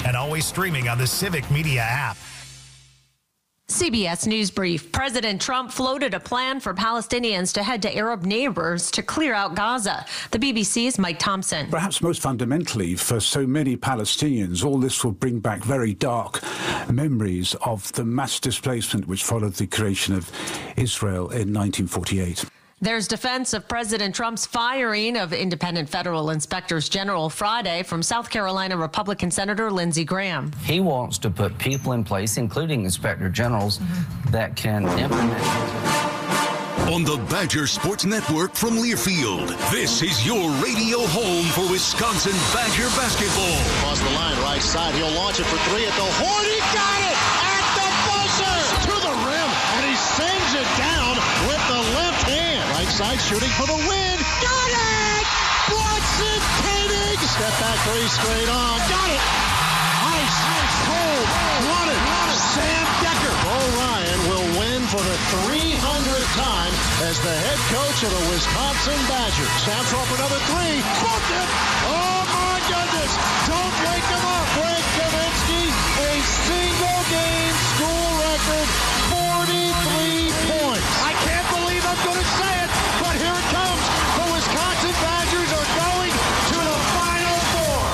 and always streaming on the Civic Media app. CBS News Brief. President Trump floated a plan for Palestinians to head to Arab neighbors to clear out Gaza. The BBC's Mike Thompson. Perhaps most fundamentally for so many Palestinians, all this will bring back very dark memories of the mass displacement which followed the creation of Israel in 1948. There's defense of President Trump's firing of independent federal inspectors general Friday from South Carolina Republican Senator Lindsey Graham. He wants to put people in place, including inspector generals, that can implement. On the Badger Sports Network from Learfield, this is your radio home for Wisconsin Badger basketball. Across the line, right side, he'll launch it for three at the horn. He got it at the buzzer to the rim, and he sends it down with the left hand. Right side shooting for the win. Got it! Bronson Koenig! Step back three straight on. Got it! Ice, cold, won it. Sam Decker. Bo Ryan will win for the 300th time as the head coach of the Wisconsin Badgers. Samstorp another three. Bumped it! Oh my goodness! Don't wake him up. Greg Kaminsky, a single game school record, 43 points. I can't believe I'm going to say it, but here it comes. The Wisconsin Badgers are going to the Final Four.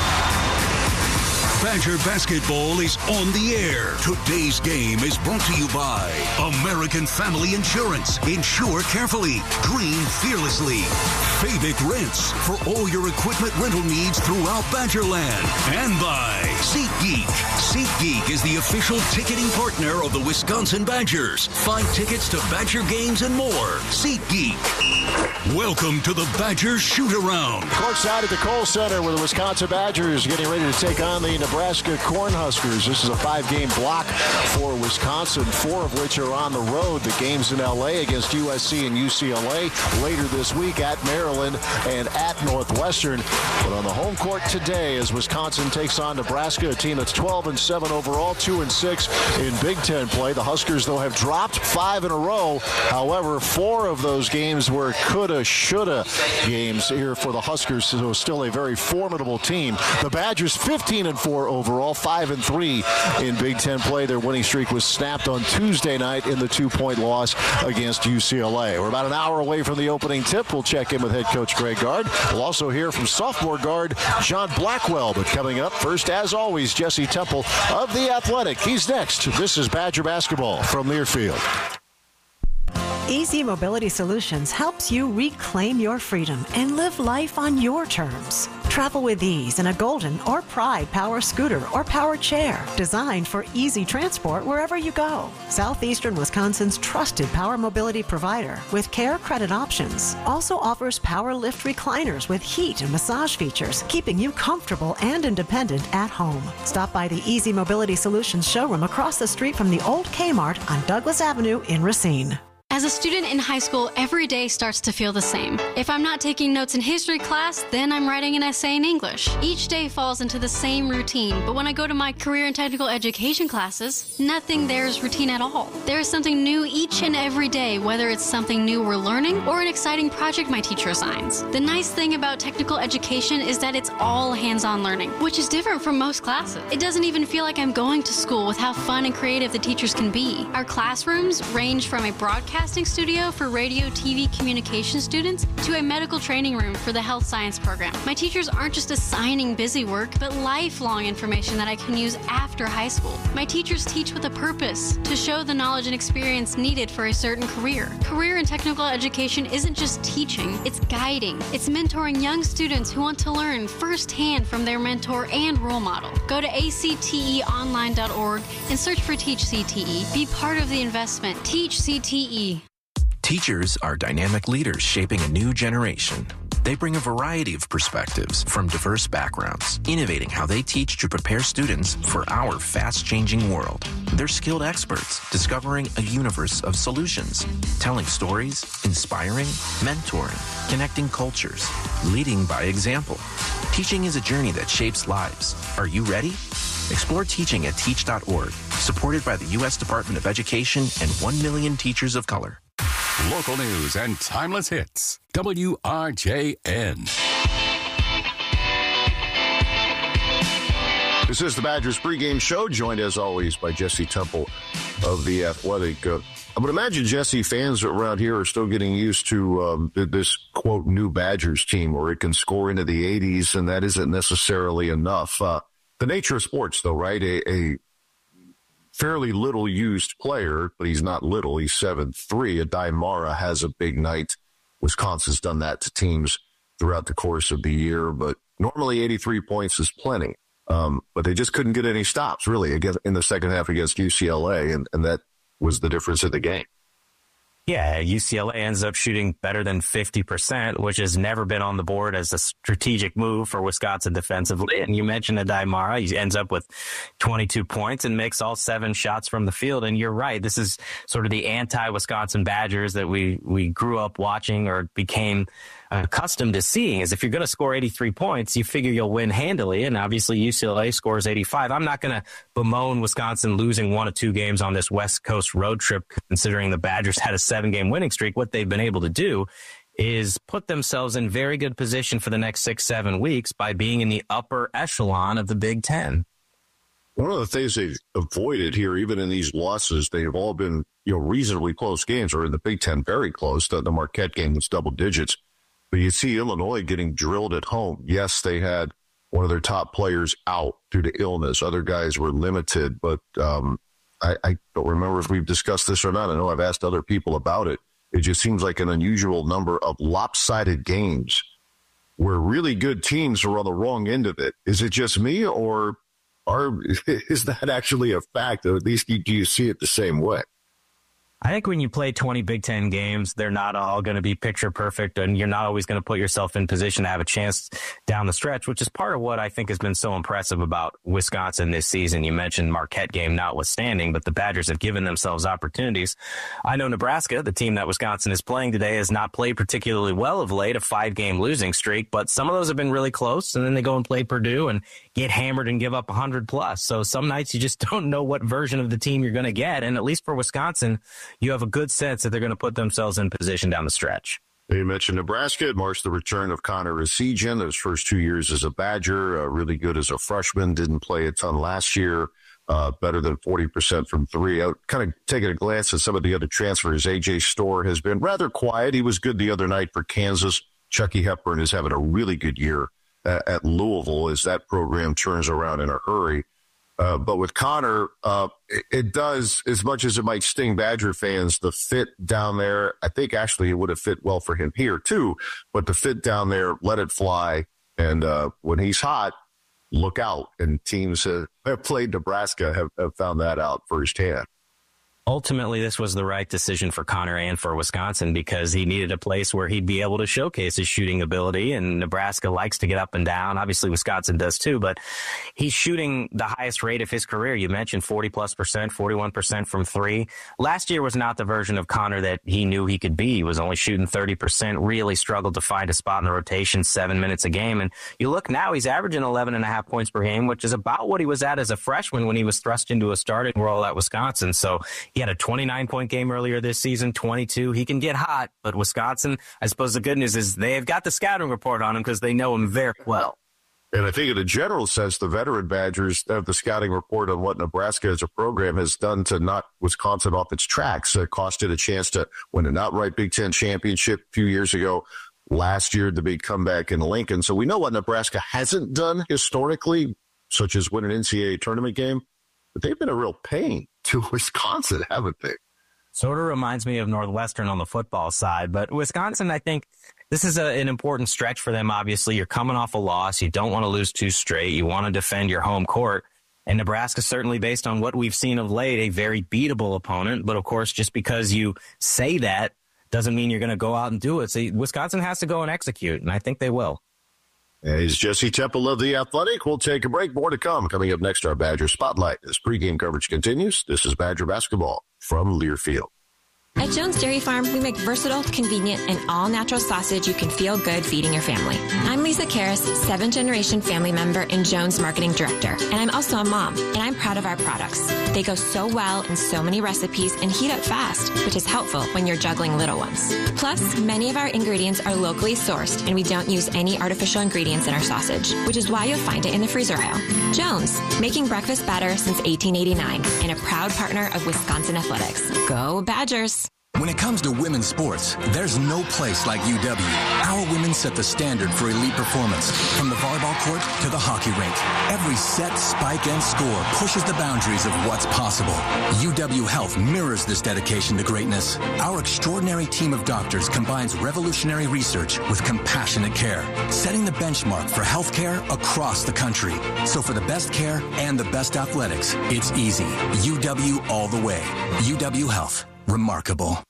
Badger basketball is on the air. Today's game is brought to you by American Family Insurance. Insure carefully. Green fearlessly. Fabic Rents for all your equipment rental needs throughout Badgerland. And by SeatGeek. SeatGeek is the official ticketing partner of the Wisconsin Badgers. Find tickets to Badger games and more. SeatGeek. Welcome to the Badgers Shoot-Around. Courtside at the Kohl Center where the Wisconsin Badgers getting ready to take on the Nebraska Cornhuskers. This is a 5-game block for Wisconsin, 4 of which are on the road. The games in L.A. against USC and UCLA later this week at Maryland and at Northwestern. But on the home court today as Wisconsin takes on Nebraska, a team that's 12-7 overall, 2-6 in Big Ten play. The Huskers, though, have dropped 5 in a row. However, 4 of those games were coulda, shoulda games here for the Huskers, so still a very formidable team. The Badgers 15-4 overall, 5-3 in Big Ten play. Their winning streak was snapped on Tuesday night in the 2-point loss against UCLA. We're about an hour away from the opening tip. We'll check in with head coach Greg Gard. We'll also hear from sophomore guard John Blackwell. But coming up first, as always, Jesse Temple of The Athletic. He's next. This is Badger basketball from Learfield. Easy Mobility Solutions helps you reclaim your freedom and live life on your terms. Travel with ease in a Golden or Pride power scooter or power chair designed for easy transport wherever you go. Southeastern Wisconsin's trusted power mobility provider with care credit options also offers power lift recliners with heat and massage features, keeping you comfortable and independent at home. Stop by the Easy Mobility Solutions showroom across the street from the old Kmart on Douglas Avenue in Racine. As a student in high school, every day starts to feel the same. If I'm not taking notes in history class, then I'm writing an essay in English. Each day falls into the same routine, but when I go to my career and technical education classes, nothing there is routine at all. There is something new each and every day, whether it's something new we're learning or an exciting project my teacher assigns. The nice thing about technical education is that it's all hands-on learning, which is different from most classes. It doesn't even feel like I'm going to school with how fun and creative the teachers can be. Our classrooms range from a broadcasting studio for radio, TV, communication students to a medical training room for the health science program. My teachers aren't just assigning busy work, but lifelong information that I can use after high school. My teachers teach with a purpose, to show the knowledge and experience needed for a certain career. Career and technical education isn't just teaching, it's guiding. It's mentoring young students who want to learn firsthand from their mentor and role model. Go to acteonline.org and search for Teach CTE. Be part of the investment. Teach CTE. Teachers are dynamic leaders shaping a new generation. They bring a variety of perspectives from diverse backgrounds, innovating how they teach to prepare students for our fast-changing world. They're skilled experts, discovering a universe of solutions, telling stories, inspiring, mentoring, connecting cultures, leading by example. Teaching is a journey that shapes lives. Are you ready? Explore teaching at teach.org, supported by the U.S. Department of Education and 1 million teachers of color. Local news and timeless hits. WRJN. This is the Badgers pregame show, joined as always by Jesse Temple of The Athletic. I would imagine, Jesse, fans around here are still getting used to this, quote, new Badgers team where it can score into the 80s, and that isn't necessarily enough. The nature of sports, though, right? A fairly little used player, but he's not little. He's 7'3". Adai Mara has a big night. Wisconsin's done that to teams throughout the course of the year, but normally 83 points is plenty. But they just couldn't get any stops, really, in the second half against UCLA, and that was the difference in the game. Yeah, UCLA ends up shooting better than 50%, which has never been on the board as a strategic move for Wisconsin defensively. And you mentioned Adai Mara. He ends up with 22 points and makes all 7 shots from the field. And you're right. This is sort of the anti-Wisconsin Badgers that we grew up watching or became accustomed to seeing. Is if you're going to score 83 points, you figure you'll win handily. And obviously UCLA scores 85. I'm not going to bemoan Wisconsin losing 1 or 2 games on this West Coast road trip, considering the Badgers had a 7-game winning streak. What they've been able to do is put themselves in very good position for the next 6-7 weeks by being in the upper echelon of the Big Ten. One of the things they've avoided here, even in these losses, they've all been, reasonably close games, or in the Big Ten, very close. The Marquette game was double digits. But you see Illinois getting drilled at home. Yes, they had one of their top players out due to illness. Other guys were limited, but I don't remember if we've discussed this or not. I know I've asked other people about it. It just seems like an unusual number of lopsided games where really good teams are on the wrong end of it. Is it just me, or is that actually a fact? Or at least do you see it the same way? I think when you play 20 Big Ten games, they're not all going to be picture perfect, and you're not always going to put yourself in position to have a chance down the stretch, which is part of what I think has been so impressive about Wisconsin this season. You mentioned Marquette game notwithstanding, but the Badgers have given themselves opportunities. I know Nebraska, the team that Wisconsin is playing today, has not played particularly well of late, a 5-game losing streak, but some of those have been really close, and then they go and play Purdue and get hammered and give up 100+. So some nights you just don't know what version of the team you're going to get, and at least for Wisconsin, you have a good sense that they're going to put themselves in position down the stretch. You mentioned Nebraska. It marks the return of Connor Essegian. His first 2 years as a Badger, really good as a freshman. Didn't play a ton last year. Better than 40% from 3. Out, kind of taking a glance at some of the other transfers. A.J. Storr has been rather quiet. He was good the other night for Kansas. Chucky Hepburn is having a really good year at Louisville as that program turns around in a hurry. But with Connor, it does, as much as it might sting Badger fans, the fit down there, I think actually it would have fit well for him here too, but the fit down there, let it fly. And when he's hot, look out. And teams that have played Nebraska have found that out firsthand. Ultimately, this was the right decision for Connor and for Wisconsin because he needed a place where he'd be able to showcase his shooting ability, and Nebraska likes to get up and down. Obviously, Wisconsin does too, but he's shooting the highest rate of his career. You mentioned 40+%, 41% from 3. Last year was not the version of Connor that he knew he could be. He was only shooting 30%, really struggled to find a spot in the rotation, 7 minutes a game. And you look now, he's averaging 11.5 points per game, which is about what he was at as a freshman when he was thrust into a starting role at Wisconsin. So he had a 29-point game earlier this season, 22. He can get hot, but Wisconsin, I suppose the good news is they've got the scouting report on him because they know him very well. And I think in a general sense, the veteran Badgers have the scouting report on what Nebraska as a program has done to knock Wisconsin off its tracks. It cost it a chance to win an outright Big Ten championship a few years ago. Last year, the big comeback in Lincoln. So we know what Nebraska hasn't done historically, such as win an NCAA tournament game. But they've been a real pain to Wisconsin, haven't they? Sort of reminds me of Northwestern on the football side. But Wisconsin, I think this is an important stretch for them. Obviously, you're coming off a loss. You don't want to lose 2 straight. You want to defend your home court. And Nebraska, certainly based on what we've seen of late, a very beatable opponent. But, of course, just because you say that doesn't mean you're going to go out and do it. So Wisconsin has to go and execute, and I think they will. He's Jesse Temple of The Athletic. We'll take a break. More to come. Coming up next, our Badger Spotlight. As pregame coverage continues, this is Badger basketball from Learfield. At Jones Dairy Farm, we make versatile, convenient, and all-natural sausage you can feel good feeding your family. I'm Lisa Karras, 7th-generation family member and Jones Marketing Director. And I'm also a mom, and I'm proud of our products. They go so well in so many recipes and heat up fast, which is helpful when you're juggling little ones. Plus, many of our ingredients are locally sourced, and we don't use any artificial ingredients in our sausage, which is why you'll find it in the freezer aisle. Jones, making breakfast better since 1889, and a proud partner of Wisconsin Athletics. Go Badgers! When it comes to women's sports, there's no place like UW. Our women set the standard for elite performance, from the volleyball court to the hockey rink. Every set, spike, and score pushes the boundaries of what's possible. UW Health mirrors this dedication to greatness. Our extraordinary team of doctors combines revolutionary research with compassionate care, setting the benchmark for healthcare across the country. So for the best care and the best athletics, it's easy. UW all the way. UW Health. Remarkable.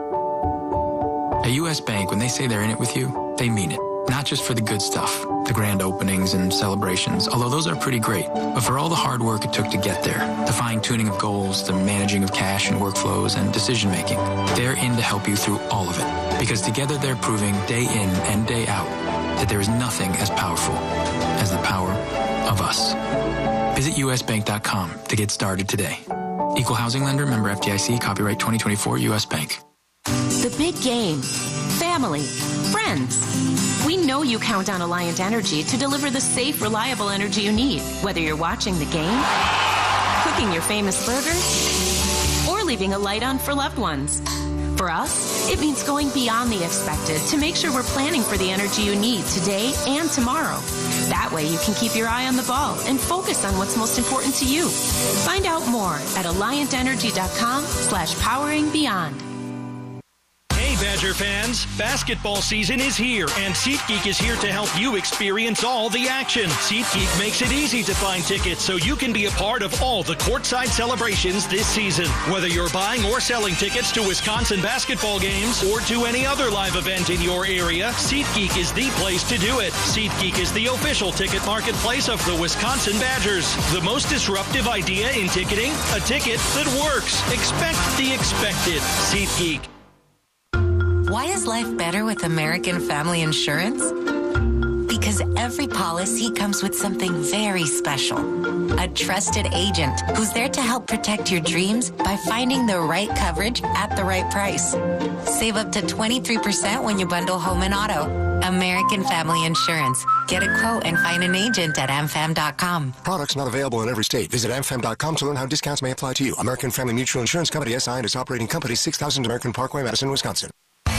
At U.S. Bank, when they say they're in it with you, they mean it. Not just for the good stuff, the grand openings and celebrations, although those are pretty great, but for all the hard work it took to get there, the fine-tuning of goals, the managing of cash and workflows, and decision-making. They're in to help you through all of it, because together they're proving day in and day out that there is nothing as powerful as the power of us. Visit usbank.com to get started today. Equal housing lender, member FDIC, copyright 2024, U.S. Bank. The big game, family, friends. We know you count on Alliant Energy to deliver the safe, reliable energy you need, whether you're watching the game, cooking your famous burgers, or leaving a light on for loved ones. For us, it means going beyond the expected to make sure we're planning for the energy you need today and tomorrow. That way you can keep your eye on the ball and focus on what's most important to you. Find out more at alliantenergy.com/poweringbeyond. Hey Badger fans, basketball season is here and SeatGeek is here to help you experience all the action. SeatGeek makes it easy to find tickets so you can be a part of all the courtside celebrations this season. Whether you're buying or selling tickets to Wisconsin basketball games or to any other live event in your area, SeatGeek is the place to do it. SeatGeek is the official ticket marketplace of the Wisconsin Badgers. The most disruptive idea in ticketing, a ticket that works. Expect the expected. SeatGeek. Why is life better with American Family Insurance? Because every policy comes with something very special. A trusted agent who's there to help protect your dreams by finding the right coverage at the right price. Save up to 23% when you bundle home and auto. American Family Insurance. Get a quote and find an agent at amfam.com. Products not available in every state. Visit amfam.com to learn how discounts may apply to you. American Family Mutual Insurance Company, SI, and its operating company, 6000 American Parkway, Madison, Wisconsin.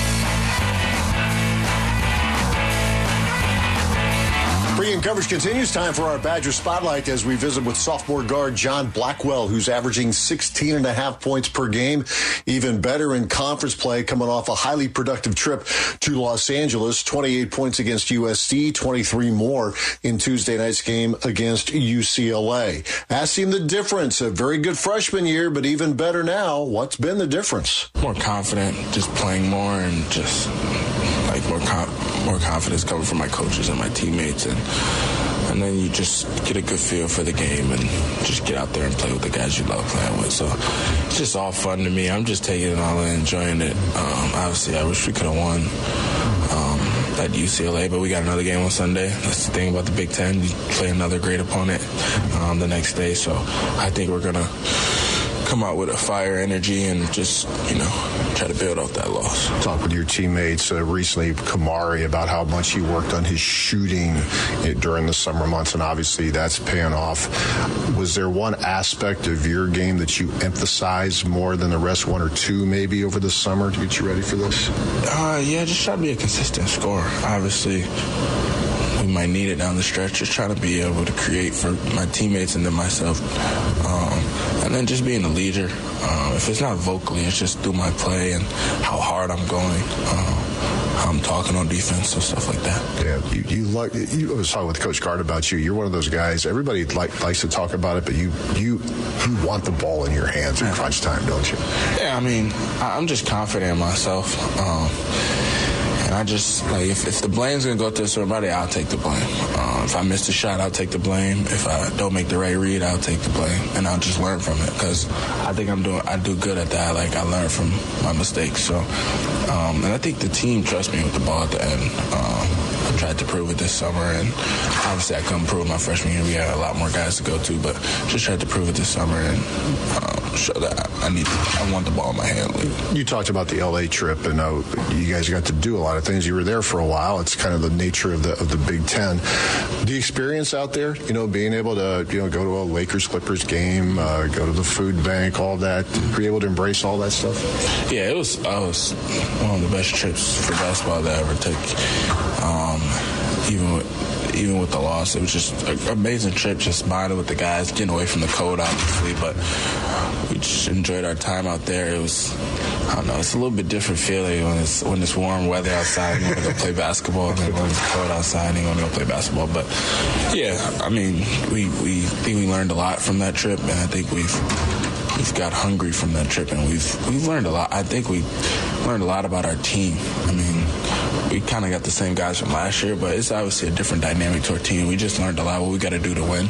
Pregame coverage continues. Time for our Badger Spotlight as we visit with sophomore guard John Blackwell, who's averaging 16.5 points per game. Even better in conference play, coming off a highly productive trip to Los Angeles. 28 points against USC, 23 more in Tuesday night's game against UCLA. Asked him the difference. A very good freshman year, but even better now. What's been the difference? More confident, just playing more and just like more confidence coming from my coaches and my teammates, and then you just get a good feel for the game and just get out there and play with the guys you love playing with. So it's just all fun to me. I'm just taking it all in, enjoying it. Obviously, I wish we could have won at UCLA, but we got another game on Sunday. That's the thing about the Big Ten. You play another great opponent the next day. So I think we're going to come out with a fire energy and just, try to build off that loss. Talked with your teammates recently, Kamari, about how much he worked on his shooting during the summer months, and obviously that's paying off. Was there one aspect of your game that you emphasized more than the rest, one or two maybe over the summer to get you ready for this? Yeah, just try to be a consistent scorer. Obviously, we might need it down the stretch, just trying to be able to create for my teammates and then myself. And then just being a leader. If it's not vocally, it's just through my play and how hard I'm going, how I'm talking on defense and stuff like that. Yeah, I was talking with Coach Gard about you. You're one of those guys, everybody likes to talk about it, but you want the ball in your hands at crunch time, don't you? Yeah, I mean, I'm just confident in myself. And I just, like, if the blame's going to go to somebody, I'll take the blame. If I miss the shot, I'll take the blame. If I don't make the right read, I'll take the blame. And I'll just learn from it, because I think I do good at that. Like, I learn from my mistakes. So, and I think the team trusts me with the ball at the end. I tried to prove it this summer, and obviously I couldn't prove my freshman year. We had a lot more guys to go to, but just tried to prove it this summer and show that I want the ball in my hand. You talked about the LA trip, and you guys got to do a lot of things. You were there for a while. It's kind of the nature of the Big Ten. The experience out there, being able to go to a Lakers-Clippers game, go to the food bank, all that. Were you able to embrace all that stuff? Yeah, it was one of the best trips for basketball that I ever took. Even with the loss, it was just an amazing trip, just bonding with the guys, getting away from the cold, obviously, but we just enjoyed our time out there. It was, I don't know, it's a little bit different feeling when it's warm weather outside and you want to go play basketball, and then when it's cold outside and you want to go play basketball. But yeah, I mean, we think we learned a lot from that trip, and I think we've got hungry from that trip, and we've learned a lot. I think we learned a lot about our team. I mean, we kind of got the same guys from last year, but it's obviously a different dynamic to our team. We just learned a lot what we got to do to win.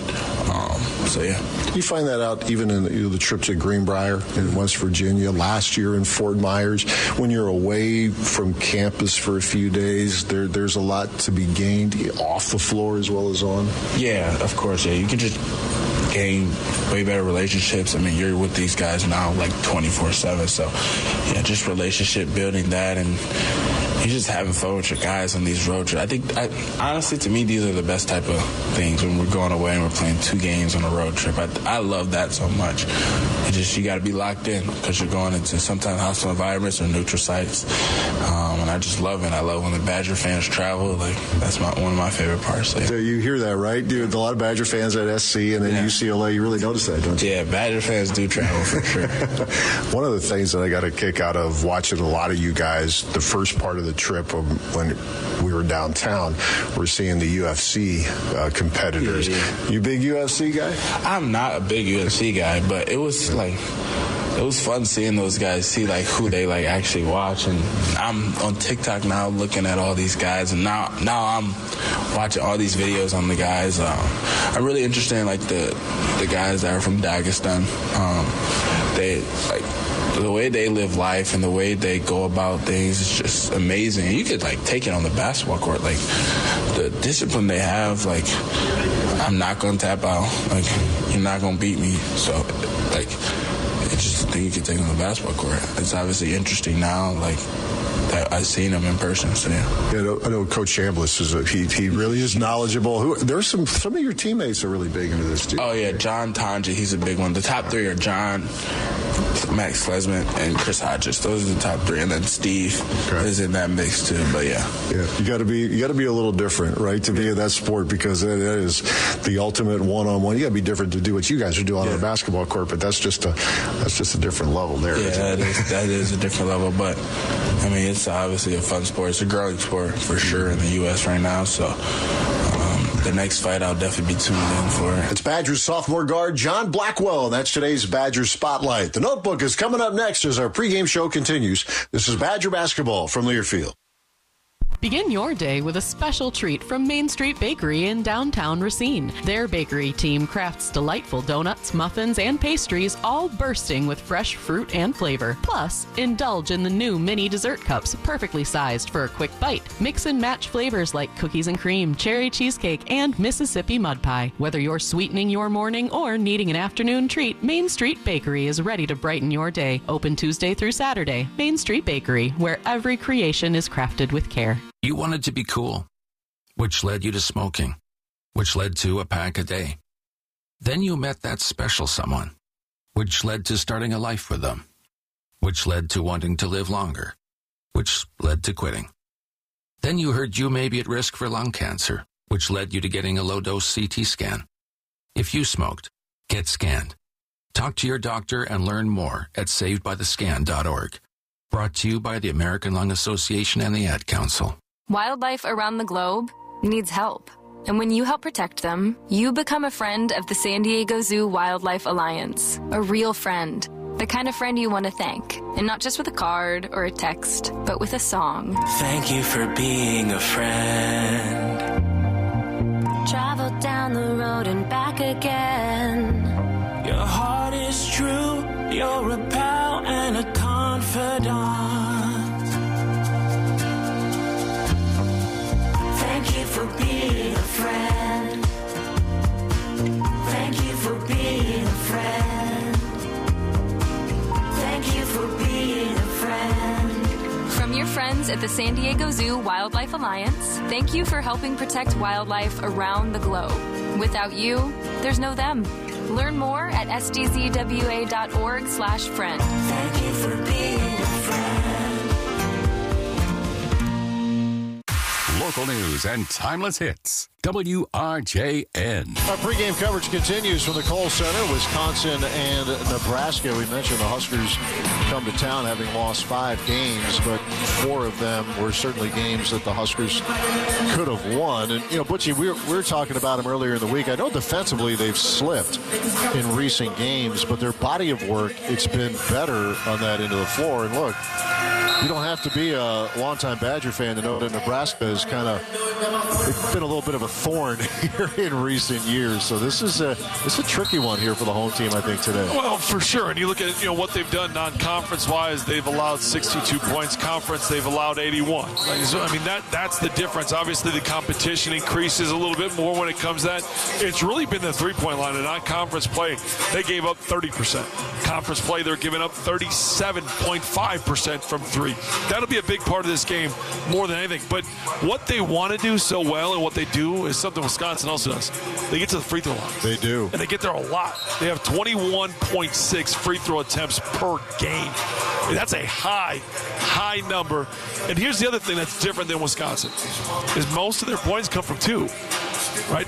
So, yeah. You find that out even in the trip to Greenbrier in West Virginia, last year in Fort Myers. When you're away from campus for a few days, there's a lot to be gained off the floor as well as on. Yeah, of course. Yeah, you can just gain way better relationships. I mean, you're with these guys now like 24/7. So, yeah, just relationship building that, and you're just having fun with your guys on these road trips. I think, honestly, to me, these are the best type of things when we're going away and we're playing 2 games on a road trip. I love that so much. You got to be locked in because you're going into sometimes hostile environments or neutral sites. And I just love it. I love when the Badger fans travel. Like, that's one of my favorite parts. So you hear that, right? Dude, a lot of Badger fans at SC and then UCLA, you really notice that, don't you? Yeah, Badger fans do travel for sure. One of the things that I got a kick out of watching a lot of you guys, the first part of the trip when we were downtown, we're seeing the UFC competitors. Yeah. You big UFC guy? I'm not a big UFC guy, but it was fun seeing those guys, see like who they like actually watch. And I'm on TikTok now looking at all these guys, and now I'm watching all these videos on the guys. I'm really interested in like the guys that are from Dagestan. They like the way they live life and the way they go about things is just amazing. You could like take it on the basketball court, like the discipline they have. Like, I'm not gonna tap out. Like, you're not gonna beat me. So, like, it's just a thing you can take on the basketball court. It's obviously interesting now, like, that I've seen him in person. So yeah, I know Coach Chambliss he really is knowledgeable. There's some of your teammates are really big into this too. Oh yeah, John Tonje, he's a big one. The top 3 are John, Max Klesman, and Chris Hodges. Those are the top 3, and then Steve is in that mix too. But yeah, you got to be a little different, right, to be in that sport, because that is the ultimate one-on-one. You got to be different to do what you guys are doing on a basketball court, but that's just a different level there. Yeah, that is a different level. But I mean, it's obviously a fun sport. It's a growing sport for sure in the U.S. right now. So the next fight I'll definitely be tuned in for. It's Badgers sophomore guard John Blackwell. That's today's Badgers Spotlight. The Notebook is coming up next as our pregame show continues. This is Badger basketball from Learfield. Begin your day with a special treat from Main Street Bakery in downtown Racine. Their bakery team crafts delightful donuts, muffins, and pastries, all bursting with fresh fruit and flavor. Plus, indulge in the new mini dessert cups, perfectly sized for a quick bite. Mix and match flavors like cookies and cream, cherry cheesecake, and Mississippi mud pie. Whether you're sweetening your morning or needing an afternoon treat, Main Street Bakery is ready to brighten your day. Open Tuesday through Saturday. Main Street Bakery, where every creation is crafted with care. You wanted to be cool, which led you to smoking, which led to a pack a day. Then you met that special someone, which led to starting a life with them, which led to wanting to live longer, which led to quitting. Then you heard you may be at risk for lung cancer, which led you to getting a low-dose CT scan. If you smoked, get scanned. Talk to your doctor and learn more at savedbythescan.org. Brought to you by the American Lung Association and the Ad Council. Wildlife around the globe needs help. And when you help protect them, you become a friend of the San Diego Zoo Wildlife Alliance. A real friend. The kind of friend you want to thank And not just with a card or a text, but with a song. Thank you for being a friend. Travel down the road and back again. Your heart is true. You're a pal and a confidant. Thank you for being a friend. Thank you for being a friend. Thank you for being a friend. From your friends at the San Diego Zoo Wildlife Alliance, thank you for helping protect wildlife around the globe. Without you, there's no them. Learn more at sdzwa.org/friend. Thank you for being a friend. Local news and timeless hits. WRJN. Our pregame coverage continues from the Kohl Center, Wisconsin and Nebraska. We mentioned the Huskers come to town having lost 5 games, but 4 of them were certainly games that the Huskers could have won. And, Butchie, we were talking about them earlier in the week. I know defensively they've slipped in recent games, but their body of work, it's been better on that end of the floor. And look, you don't have to be a longtime Badger fan to know that Nebraska is it's been a little bit of a thorn here in recent years. So this is a tricky one here for the home team, I think, today. Well, for sure. And you look at what they've done non-conference wise. They've allowed 62 points. Conference, they've allowed 81. That's the difference. Obviously, the competition increases a little bit more when it comes to that. It's really been the three-point line. In non-conference play, they gave up 30%. Conference play, they're giving up 37.5% from three. That'll be a big part of this game more than anything. But what they want to do so well and what they do is something Wisconsin also does. They get to the free throw line. They do. And they get there a lot. They have 21.6 free throw attempts per game. That's a high number. And here's the other thing that's different than Wisconsin is most of their points come from 2. Right,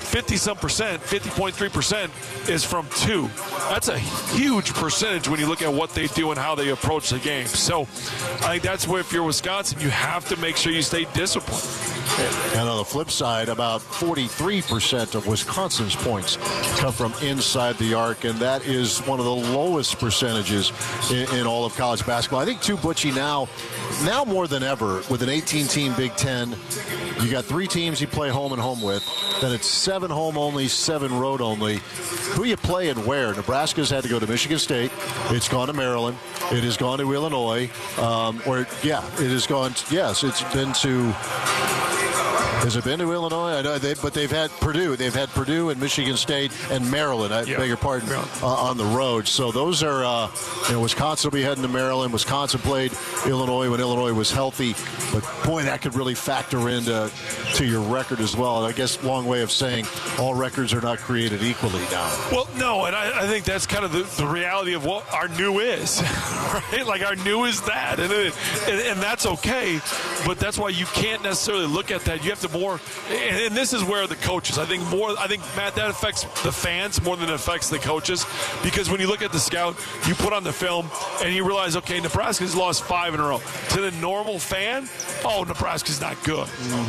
50.3% is from 2. That's a huge percentage when you look at what they do and how they approach the game. So I think that's where, if you're Wisconsin, you have to make sure you stay disciplined. And on the flip side, about 43% of Wisconsin's points come from inside the arc, and that is one of the lowest percentages in all of college basketball. I think, too, Butchie, now more than ever, with an 18-team Big Ten, you got 3 teams you play home and home with. Then it's 7 home only, 7 road only. Who you play and where? Nebraska's had to go to Michigan State. It's gone to Maryland. It has gone to Illinois. It's been to... Has it been to Illinois? I know but they've had Purdue. They've had Purdue and Michigan State and Maryland. I beg your pardon, on the road. So those are, Wisconsin will be heading to Maryland. Wisconsin played Illinois when Illinois was healthy. But, boy, that could really factor into your record as well. And I guess long way of saying all records are not created equally now. Well, no, and I think that's kind of the reality of what our new is, right? Like our new is that. And that's okay, but that's why you can't necessarily look at that. You have to more, and this is where the coaches, I think, Matt, that affects the fans more than it affects the coaches, because when you look at the scout, you put on the film and you realize, okay, Nebraska's lost 5 in a row. To the normal fan, Nebraska's not good.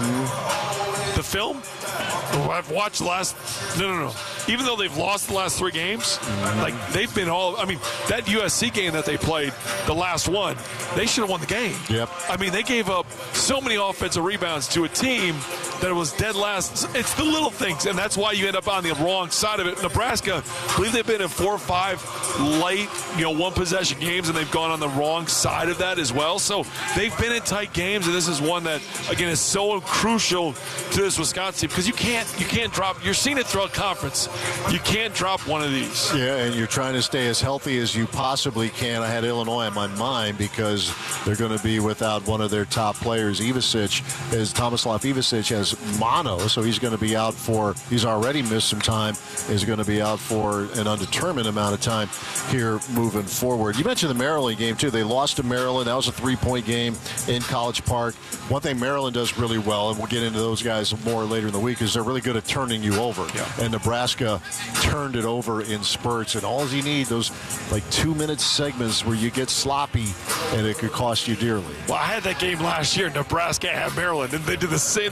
The film, I've watched the last, no. Even though they've lost the last 3 games, like they've been that USC game that they played, the last one, they should have won the game. Yep. They gave up so many offensive rebounds to a team that it was dead last. It's the little things, and that's why you end up on the wrong side of it. Nebraska, I believe they've been in 4 or 5 late, 1-possession games, and they've gone on the wrong side of that as well. So they've been in tight games, and this is one that, again, is so crucial to this Wisconsin team, because you can't drop. You're seeing it throughout conference. You can't drop one of these. Yeah, and you're trying to stay as healthy as you possibly can. I had Illinois on my mind because they're going to be without one of their top players, Ivasic, as Tomislav Ivasic has mono, so he's going to be out he's already missed some time, is going to be out for an undetermined amount of time here moving forward. You mentioned the Maryland game, too. They lost to Maryland. That was a 3-point game in College Park. One thing Maryland does really well, and we'll get into those guys more later in the week, is they're really good at turning you over. Yeah. And Nebraska turned it over in spurts, and all you need, those 2-minute segments where you get sloppy and it could cost you dearly. Well, I had that game last year, Nebraska at Maryland, and they did the same. Nebraska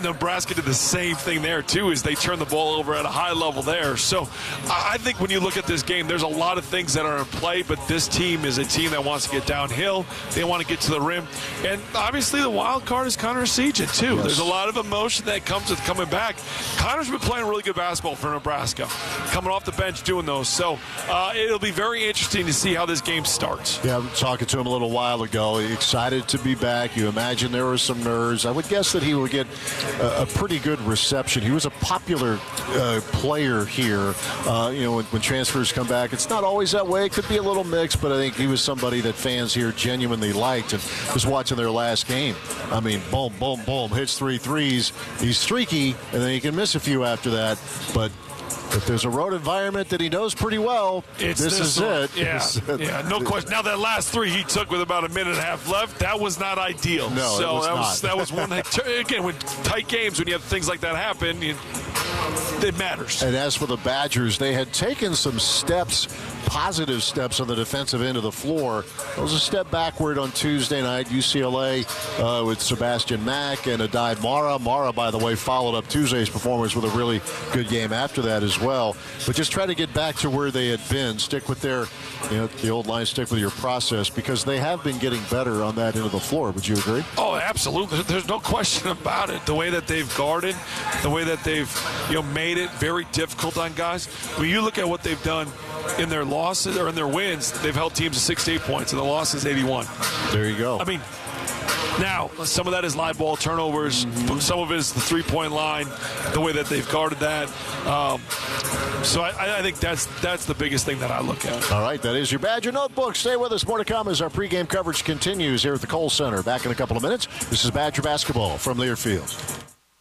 Nebraska did the same thing there, too, is they turned the ball over at a high level there. So I think when you look at this game, there's a lot of things that are in play, but this team is a team that wants to get downhill. They want to get to the rim. And obviously the wild card is Connor Essegian, too. Yes. There's a lot of emotion that comes with coming back. Connor's been playing really good basketball for Nebraska, coming off the bench doing those. So it'll be very interesting to see how this game starts. Yeah, I was talking to him a little while ago. Excited to be back. You imagine there were some nerves. I would guess that he would get a pretty good reception. He was a popular player here. When transfers come back, it's not always that way. It could be a little mixed, but I think he was somebody that fans here genuinely liked. And just watching their last game, I mean, boom, boom, boom, hits 3 threes. He's streaky, and then he can miss a few after that. But if there's a road environment that he knows pretty well, this is it. Yeah, no question. Now, that last 3 he took with about a minute and a half left, that was not ideal. No, so it was not. that was one that, again, with tight games, when you have things like that happen, it matters. And as for the Badgers, they had taken some steps, positive steps on the defensive end of the floor. It was a step backward on Tuesday night, UCLA with Sebastian Mack and Adai Mara. Mara, by the way, followed up Tuesday's performance with a really good game after that as well. But just try to get back to where they had been. Stick with the old line, stick with your process, because they have been getting better on that end of the floor. Would you agree? Oh, absolutely. There's no question about it. The way that they've guarded, the way that they've made it very difficult on guys. When you look at what they've done in their losses or in their wins, they've held teams to 68 points, and the loss is 81. There you go. I mean, now, some of that is live ball turnovers. Some of it is the three-point line, the way that they've guarded that. So I think that's the biggest thing that I look at. All right, that is your Badger Notebook. Stay with us. More to come as our pregame coverage continues here at the Kohl Center. Back in a couple of minutes. This is Badger Basketball from Learfield.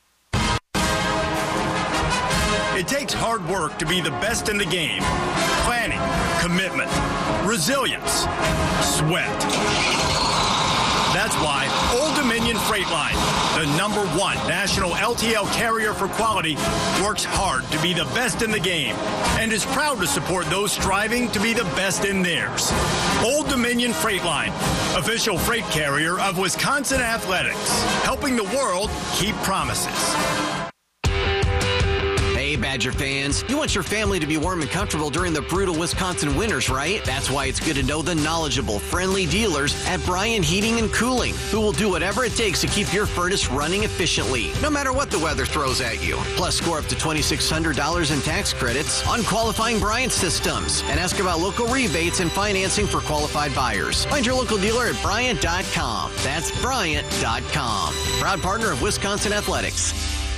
It takes hard work to be the best in the game. Planning, commitment, resilience, sweat. That's why Old Dominion Freight Line, the #1 national LTL carrier for quality, works hard to be the best in the game and is proud to support those striving to be the best in theirs. Old Dominion Freight Line, official freight carrier of Wisconsin Athletics, helping the world keep promises. Hey, Badger fans, you want your family to be warm and comfortable during the brutal Wisconsin winters, right? That's why it's good to know the knowledgeable, friendly dealers at Bryan Heating and Cooling, who will do whatever it takes to keep your furnace running efficiently, no matter what the weather throws at you. Plus, score up to $2,600 in tax credits on qualifying Bryant systems, and ask about local rebates and financing for qualified buyers. Find your local dealer at Bryant.com. That's Bryant.com. Proud partner of Wisconsin Athletics.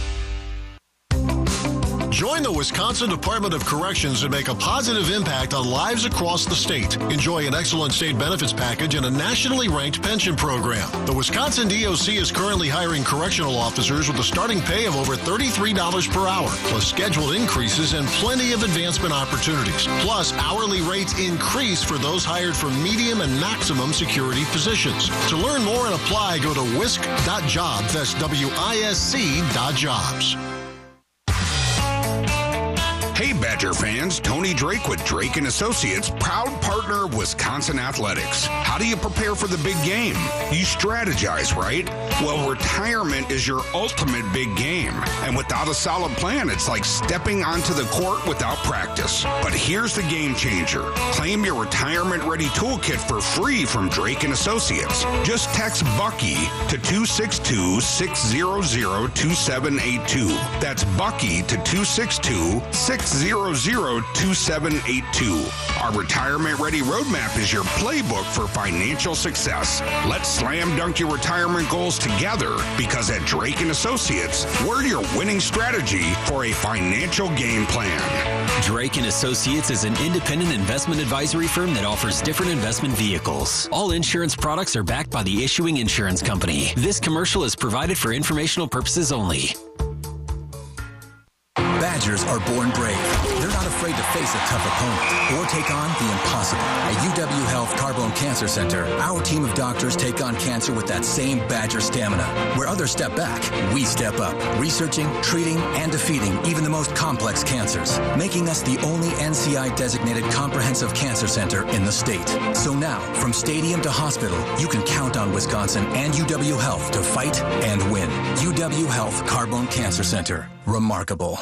Join the Wisconsin Department of Corrections and make a positive impact on lives across the state. Enjoy an excellent state benefits package and a nationally ranked pension program. The Wisconsin DOC is currently hiring correctional officers with a starting pay of over $33 per hour, plus scheduled increases and plenty of advancement opportunities. Plus, hourly rates increase for those hired for medium and maximum security positions. To learn more and apply, go to wisc.jobs. That's WISC.jobs. Hey, Badger fans, Tony Drake with Drake & Associates, proud partner of Wisconsin Athletics. How do you prepare for the big game? You strategize, right? Well, retirement is your ultimate big game. And without a solid plan, it's like stepping onto the court without practice. But here's the game changer. Claim your retirement-ready toolkit for free from Drake & Associates. Just text Bucky to 262-600-2782. That's Bucky to 262-600-2782. Our retirement-ready roadmap is your playbook for financial success. Let's slam dunk your retirement goals together, because at Drake & Associates, we're your winning strategy for a financial game plan. Drake & Associates is an independent investment advisory firm that offers different investment vehicles. All insurance products are backed by the issuing insurance company. This commercial is provided for informational purposes only. Badgers are born brave. They're not afraid to face a tough opponent or take on the impossible. At UW Health Carbone Cancer Center, our team of doctors take on cancer with that same Badger stamina. Where others step back, we step up, researching, treating, and defeating even the most complex cancers, making us the only NCI-designated comprehensive cancer center in the state. So now, from stadium to hospital, you can count on Wisconsin and UW Health to fight and win. UW Health Carbone Cancer Center. Remarkable.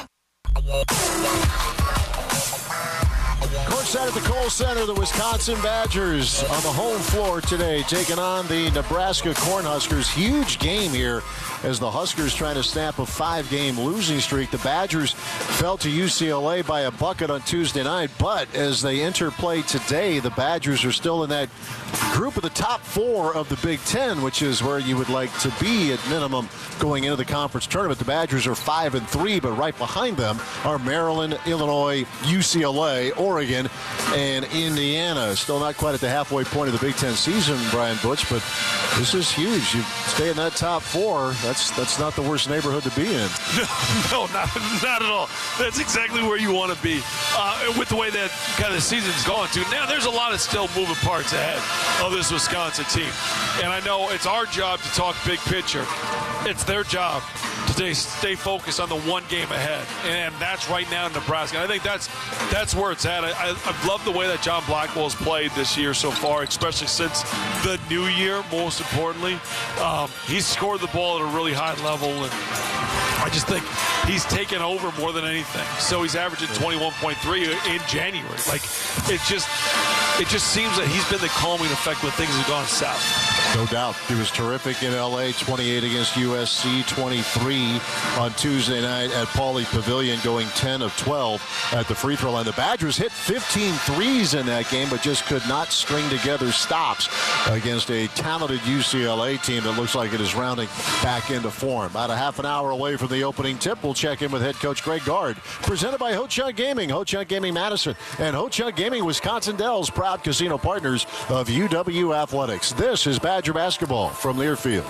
Courtside at the Kohl Center, the Wisconsin Badgers on the home floor today, taking on the Nebraska Cornhuskers. Huge game here as the Huskers trying to snap a 5-game losing streak. The Badgers fell to UCLA by a bucket on Tuesday night, but as they enter play today, the Badgers are still in that group of the top 4 of the Big Ten, which is where you would like to be at minimum going into the conference tournament. The Badgers are 5-3, but right behind them are Maryland, Illinois, UCLA, Oregon, and Indiana. Still not quite at the halfway point of the Big Ten season, Brian Butch, but this is huge. You stay in that top 4, that's not the worst neighborhood to be in. No, not at all. That's exactly where you want to be with the way that kind of the season's gone to. Now, there's a lot of still moving parts ahead of this Wisconsin team. And I know it's our job to talk big picture. It's their job to stay focused on the one game ahead. And that's right now in Nebraska. And I think that's where it's at. I've loved the way that John Blackwell's played this year so far, especially since the new year, most importantly. He's scored the ball at a really high level, and I just think he's taken over more than anything. So he's averaging 21.3 in January. Like, it just seems that he's been the calming effect when things have gone south. No doubt. He was terrific in L.A., 28 against USC, 23 on Tuesday night at Pauley Pavilion, going 10 of 12 at the free throw line. The Badgers hit 15 threes in that game, but just could not string together stops against a talented UCLA team that looks like it is rounding back into form. About a half an hour away from the opening tip, we'll check in with head coach Greg Gard. Presented by Ho-Chunk Gaming, Ho-Chunk Gaming Madison, and Ho-Chunk Gaming Wisconsin Dells, proud casino partners of UW Athletics. This is Badger basketball from Learfield.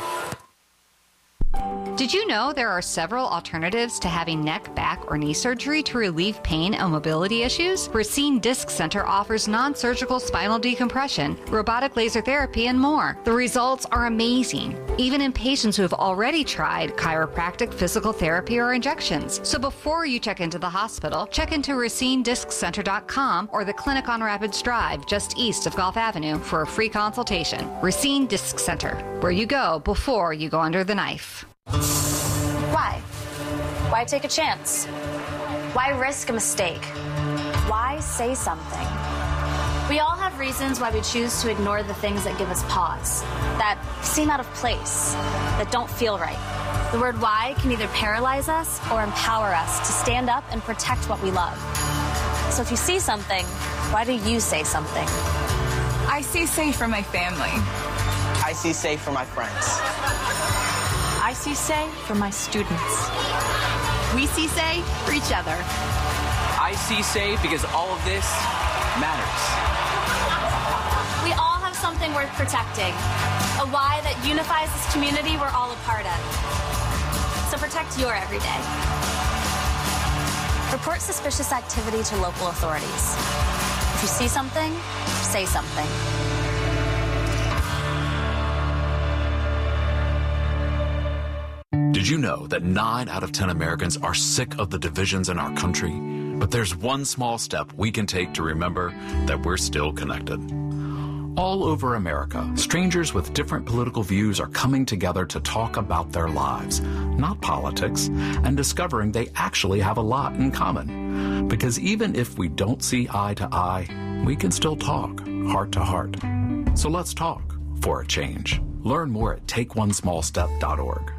Did you know there are several alternatives to having neck, back, or knee surgery to relieve pain and mobility issues? Racine Disc Center offers non-surgical spinal decompression, robotic laser therapy, and more. The results are amazing, even in patients who have already tried chiropractic, physical therapy, or injections. So before you check into the hospital, check into RacineDiscCenter.com or the clinic on Rapids Drive, just east of Gulf Avenue, for a free consultation. Racine Disc Center, where you go before you go under the knife. Why? Why take a chance? Why risk a mistake? Why say something? We all have reasons why we choose to ignore the things that give us pause, that seem out of place, that don't feel right. The word why can either paralyze us or empower us to stand up and protect what we love. So if you see something, why do you say something? I see safe for my family. I see safe for my friends. I see say for my students. We see say for each other. I see say because all of this matters. We all have something worth protecting. A why that unifies this community we're all a part of. So protect your everyday. Report suspicious activity to local authorities. If you see something, say something. Did you know that 9 out of 10 Americans are sick of the divisions in our country? But there's one small step we can take to remember that we're still connected. All over America, strangers with different political views are coming together to talk about their lives, not politics, and discovering they actually have a lot in common. Because even if we don't see eye to eye, we can still talk heart to heart. So let's talk for a change. Learn more at takeonesmallstep.org.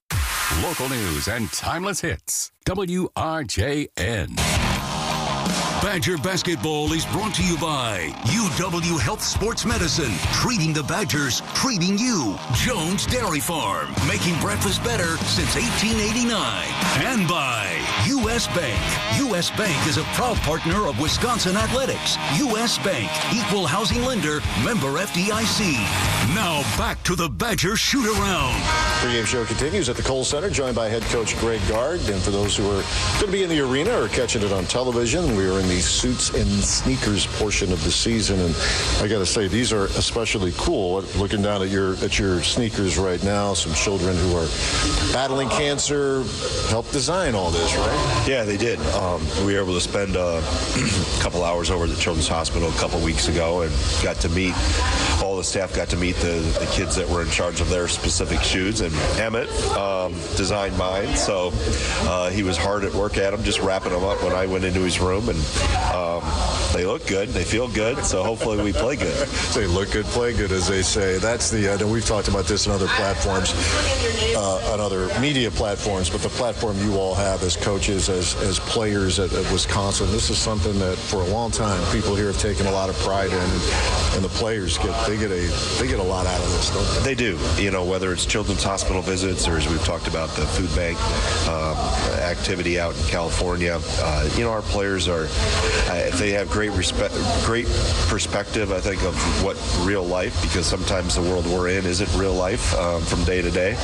Local news and timeless hits. WRJN. Badger Basketball is brought to you by UW Health Sports Medicine, treating the Badgers, treating you. Jones Dairy Farm, making breakfast better since 1889. And by U.S. Bank. U.S. Bank is a proud partner of Wisconsin Athletics. U.S. Bank, equal housing lender, member FDIC. Now back to the Badger shoot-around. Pre-game show continues at the Kohl Center, joined by head coach Greg Gard. And for those who are going to be in the arena or catching it on television, we are in the suits and sneakers portion of the season. And I got to say, these are especially cool. Looking down at your sneakers right now, some children who are battling cancer helped design all this, right? Yeah, they did. We were able to spend a couple hours over at the Children's Hospital a couple weeks ago and got to meet, all the staff got to meet the kids that were in charge of their specific shoes. And Emmett designed mine, so he was hard at work at them, just wrapping them up when I went into his room. And they look good, they feel good, so hopefully we play good. They look good, play good, as they say. That's the, I know we've talked about this on other platforms, on other media platforms, but the platform you all have as coaches, as players at Wisconsin, this is something that for a long time people here have taken a lot of pride in, and the players get a lot out of this, don't they? They do. You know, whether it's Children's Hospital visits or, as we've talked about, the food bank activity out in California, our players are, they have great perspective, I think, of what real life, because sometimes the world we're in isn't real life from day to day.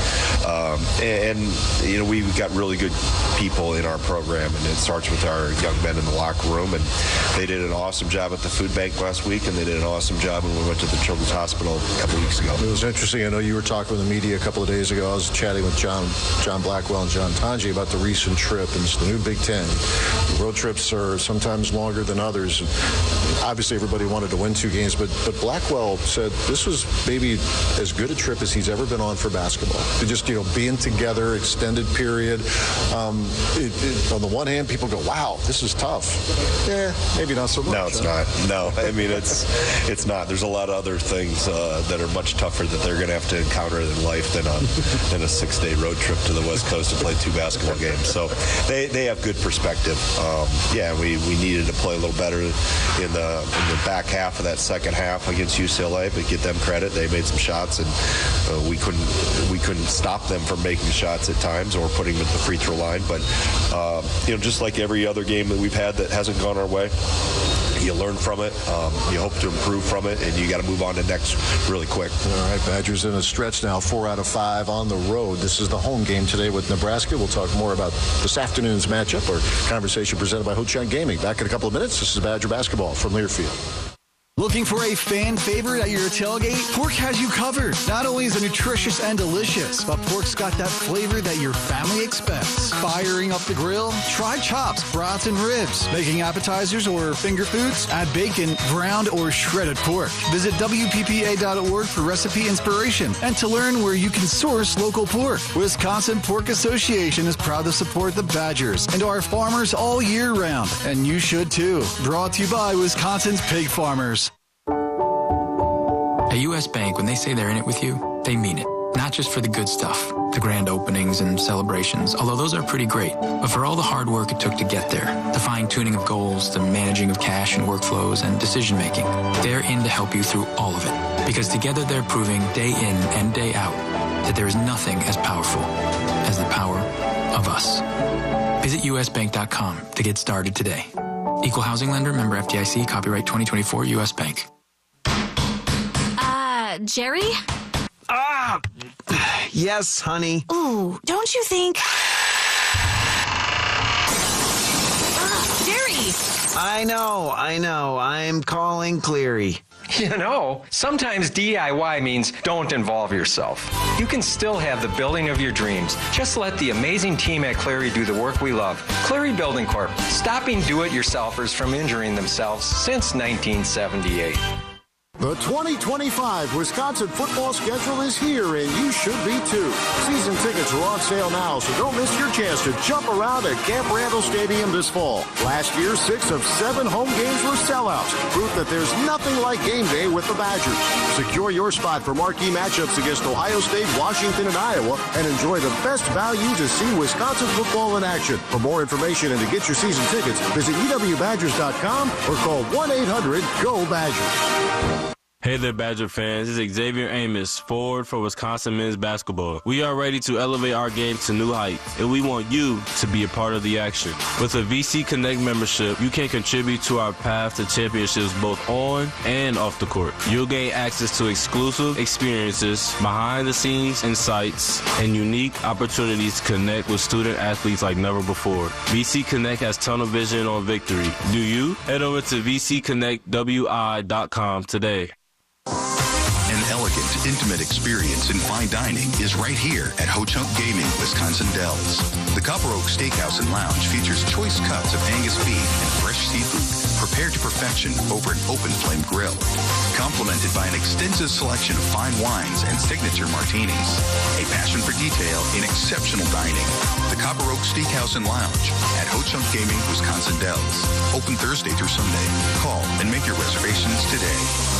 We've got really good people in our program, and it starts with our young men in the locker room, and they did an awesome job at the food bank last week, and they did an awesome job when we went to the Children's Hospital a couple weeks ago. It was interesting. I know you were talking with the media a couple of days ago. I was chatting with John Blackwell and John Tanji about the recent trip, and it's the new Big Ten. The road trips are sometimes longer than others. Obviously, everybody wanted to win 2 games, but Blackwell said this was maybe as good a trip as he's ever been on for basketball. Just, being together, extended period. On the one hand, people go, wow, this is tough. Yeah, maybe not so much. No, it's not. No, I mean, it's not. There's a lot of other things that are much tougher that they're going to have to encounter in life than a 6-day road trip to the West Coast to play 2 basketball games. So they have good perspective. We needed to play a little better in the back half of that second half against UCLA, but get them credit. They made some shots, and we couldn't stop them from making shots at times or putting them at the free throw line. But just like every other game that we've had that hasn't gone our way, you learn from it, you hope to improve from it, and you got to move on to next really quick. All right, Badgers in a stretch now, 4 out of 5 on the road. This is the home game today with Nebraska. We'll talk more about this afternoon's matchup or conversation presented by Ho-Chunk Gaming. Back in a couple of minutes. This is Badger Basketball from Learfield. Looking for a fan favorite at your tailgate? Pork has you covered. Not only is it nutritious and delicious, but pork's got that flavor that your family expects. Firing up the grill? Try chops, brats, and ribs. Making appetizers or finger foods? Add bacon, ground, or shredded pork. Visit WPPA.org for recipe inspiration and to learn where you can source local pork. Wisconsin Pork Association is proud to support the Badgers and our farmers all year round, and you should too. Brought to you by Wisconsin's Pig Farmers. At U.S. Bank, when they say they're in it with you, they mean it. Not just for the good stuff, the grand openings and celebrations, although those are pretty great, but for all the hard work it took to get there, the fine-tuning of goals, the managing of cash and workflows, and decision-making. They're in to help you through all of it, because together they're proving day in and day out that there is nothing as powerful as the power of us. Visit usbank.com to get started today. Equal housing lender, member FDIC, copyright 2024, U.S. Bank. Jerry? Yes, honey. Ooh, don't you think... Jerry! I know. I'm calling Cleary. Sometimes DIY means don't involve yourself. You can still have the building of your dreams. Just let the amazing team at Cleary do the work we love. Cleary Building Corp., stopping do-it-yourselfers from injuring themselves since 1978. The 2025 Wisconsin football schedule is here, and you should be too. Season tickets are on sale now, so don't miss your chance to jump around at Camp Randall Stadium this fall. Last year, 6 of 7 home games were sellouts, proof that there's nothing like game day with the Badgers. Secure your spot for marquee matchups against Ohio State, Washington, and Iowa, and enjoy the best value to see Wisconsin football in action. For more information and to get your season tickets, visit ewbadgers.com or call 1-800-GO-BADGERS. Hey there, Badger fans. This is Xavier Amos, forward for Wisconsin men's basketball. We are ready to elevate our game to new heights, and we want you to be a part of the action. With a VC Connect membership, you can contribute to our path to championships both on and off the court. You'll gain access to exclusive experiences, behind-the-scenes insights, and unique opportunities to connect with student athletes like never before. VC Connect has tunnel vision on victory. Do you? Head over to vcconnectwi.com today. An elegant, intimate experience in fine dining is right here at Ho-Chunk Gaming, Wisconsin Dells. The Copper Oak Steakhouse and Lounge features choice cuts of Angus beef and fresh seafood prepared to perfection over an open flame grill, complemented by an extensive selection of fine wines and signature martinis. A passion for detail in exceptional dining. The Copper Oak Steakhouse and Lounge at Ho-Chunk Gaming, Wisconsin Dells. Open Thursday through Sunday. Call and make your reservations today.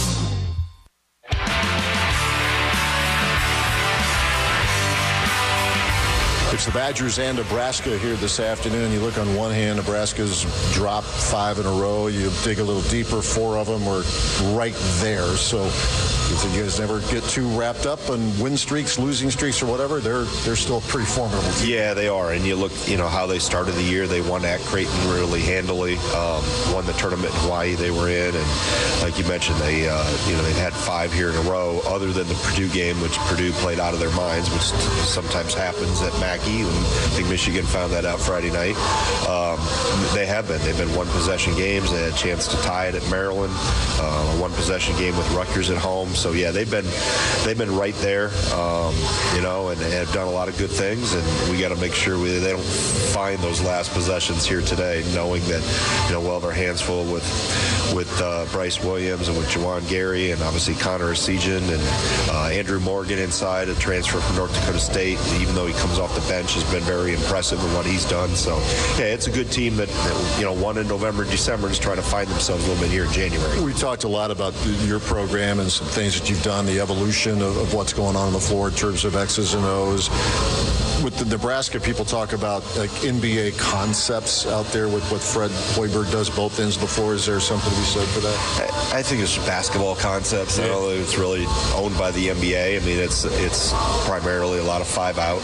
It's the Badgers and Nebraska here this afternoon. You look on one hand, Nebraska's dropped 5 in a row. You dig a little deeper, 4 of them are right there. So if you guys never get too wrapped up on win streaks, losing streaks, or whatever, they're still pretty formidable. Yeah, they are. And you look, how they started the year. They won at Creighton really handily. Won the tournament in Hawaii they were in, and like you mentioned, they've had 5 here in a row. Other than the Purdue game, which Purdue played out of their minds, which sometimes happens at Mackey. And I think Michigan found that out Friday night. They've been one-possession games. They had a chance to tie it at Maryland. A one-possession game with Rutgers at home. So yeah, they've been right there, and have done a lot of good things. And we got to make sure they don't find those last possessions here today, knowing that we'll have our hands full with Bryce Williams and with Juwan Gary and obviously Connor Essegian and Andrew Morgan inside, a transfer from North Dakota State. Even though he comes off the bench, has been very impressive in what he's done. So yeah, it's a good team that won in November and December, just trying to find themselves a little bit here in January. We talked a lot about your program and some things that you've done, the evolution of what's going on the floor in terms of X's and O's. With the Nebraska, people talk about like NBA concepts out there with what Fred Hoiberg does both ends of the floor. Is there something to be said for that? I think it's basketball concepts. I don't know if it's really owned by the NBA. I mean, it's primarily a lot of 5-out,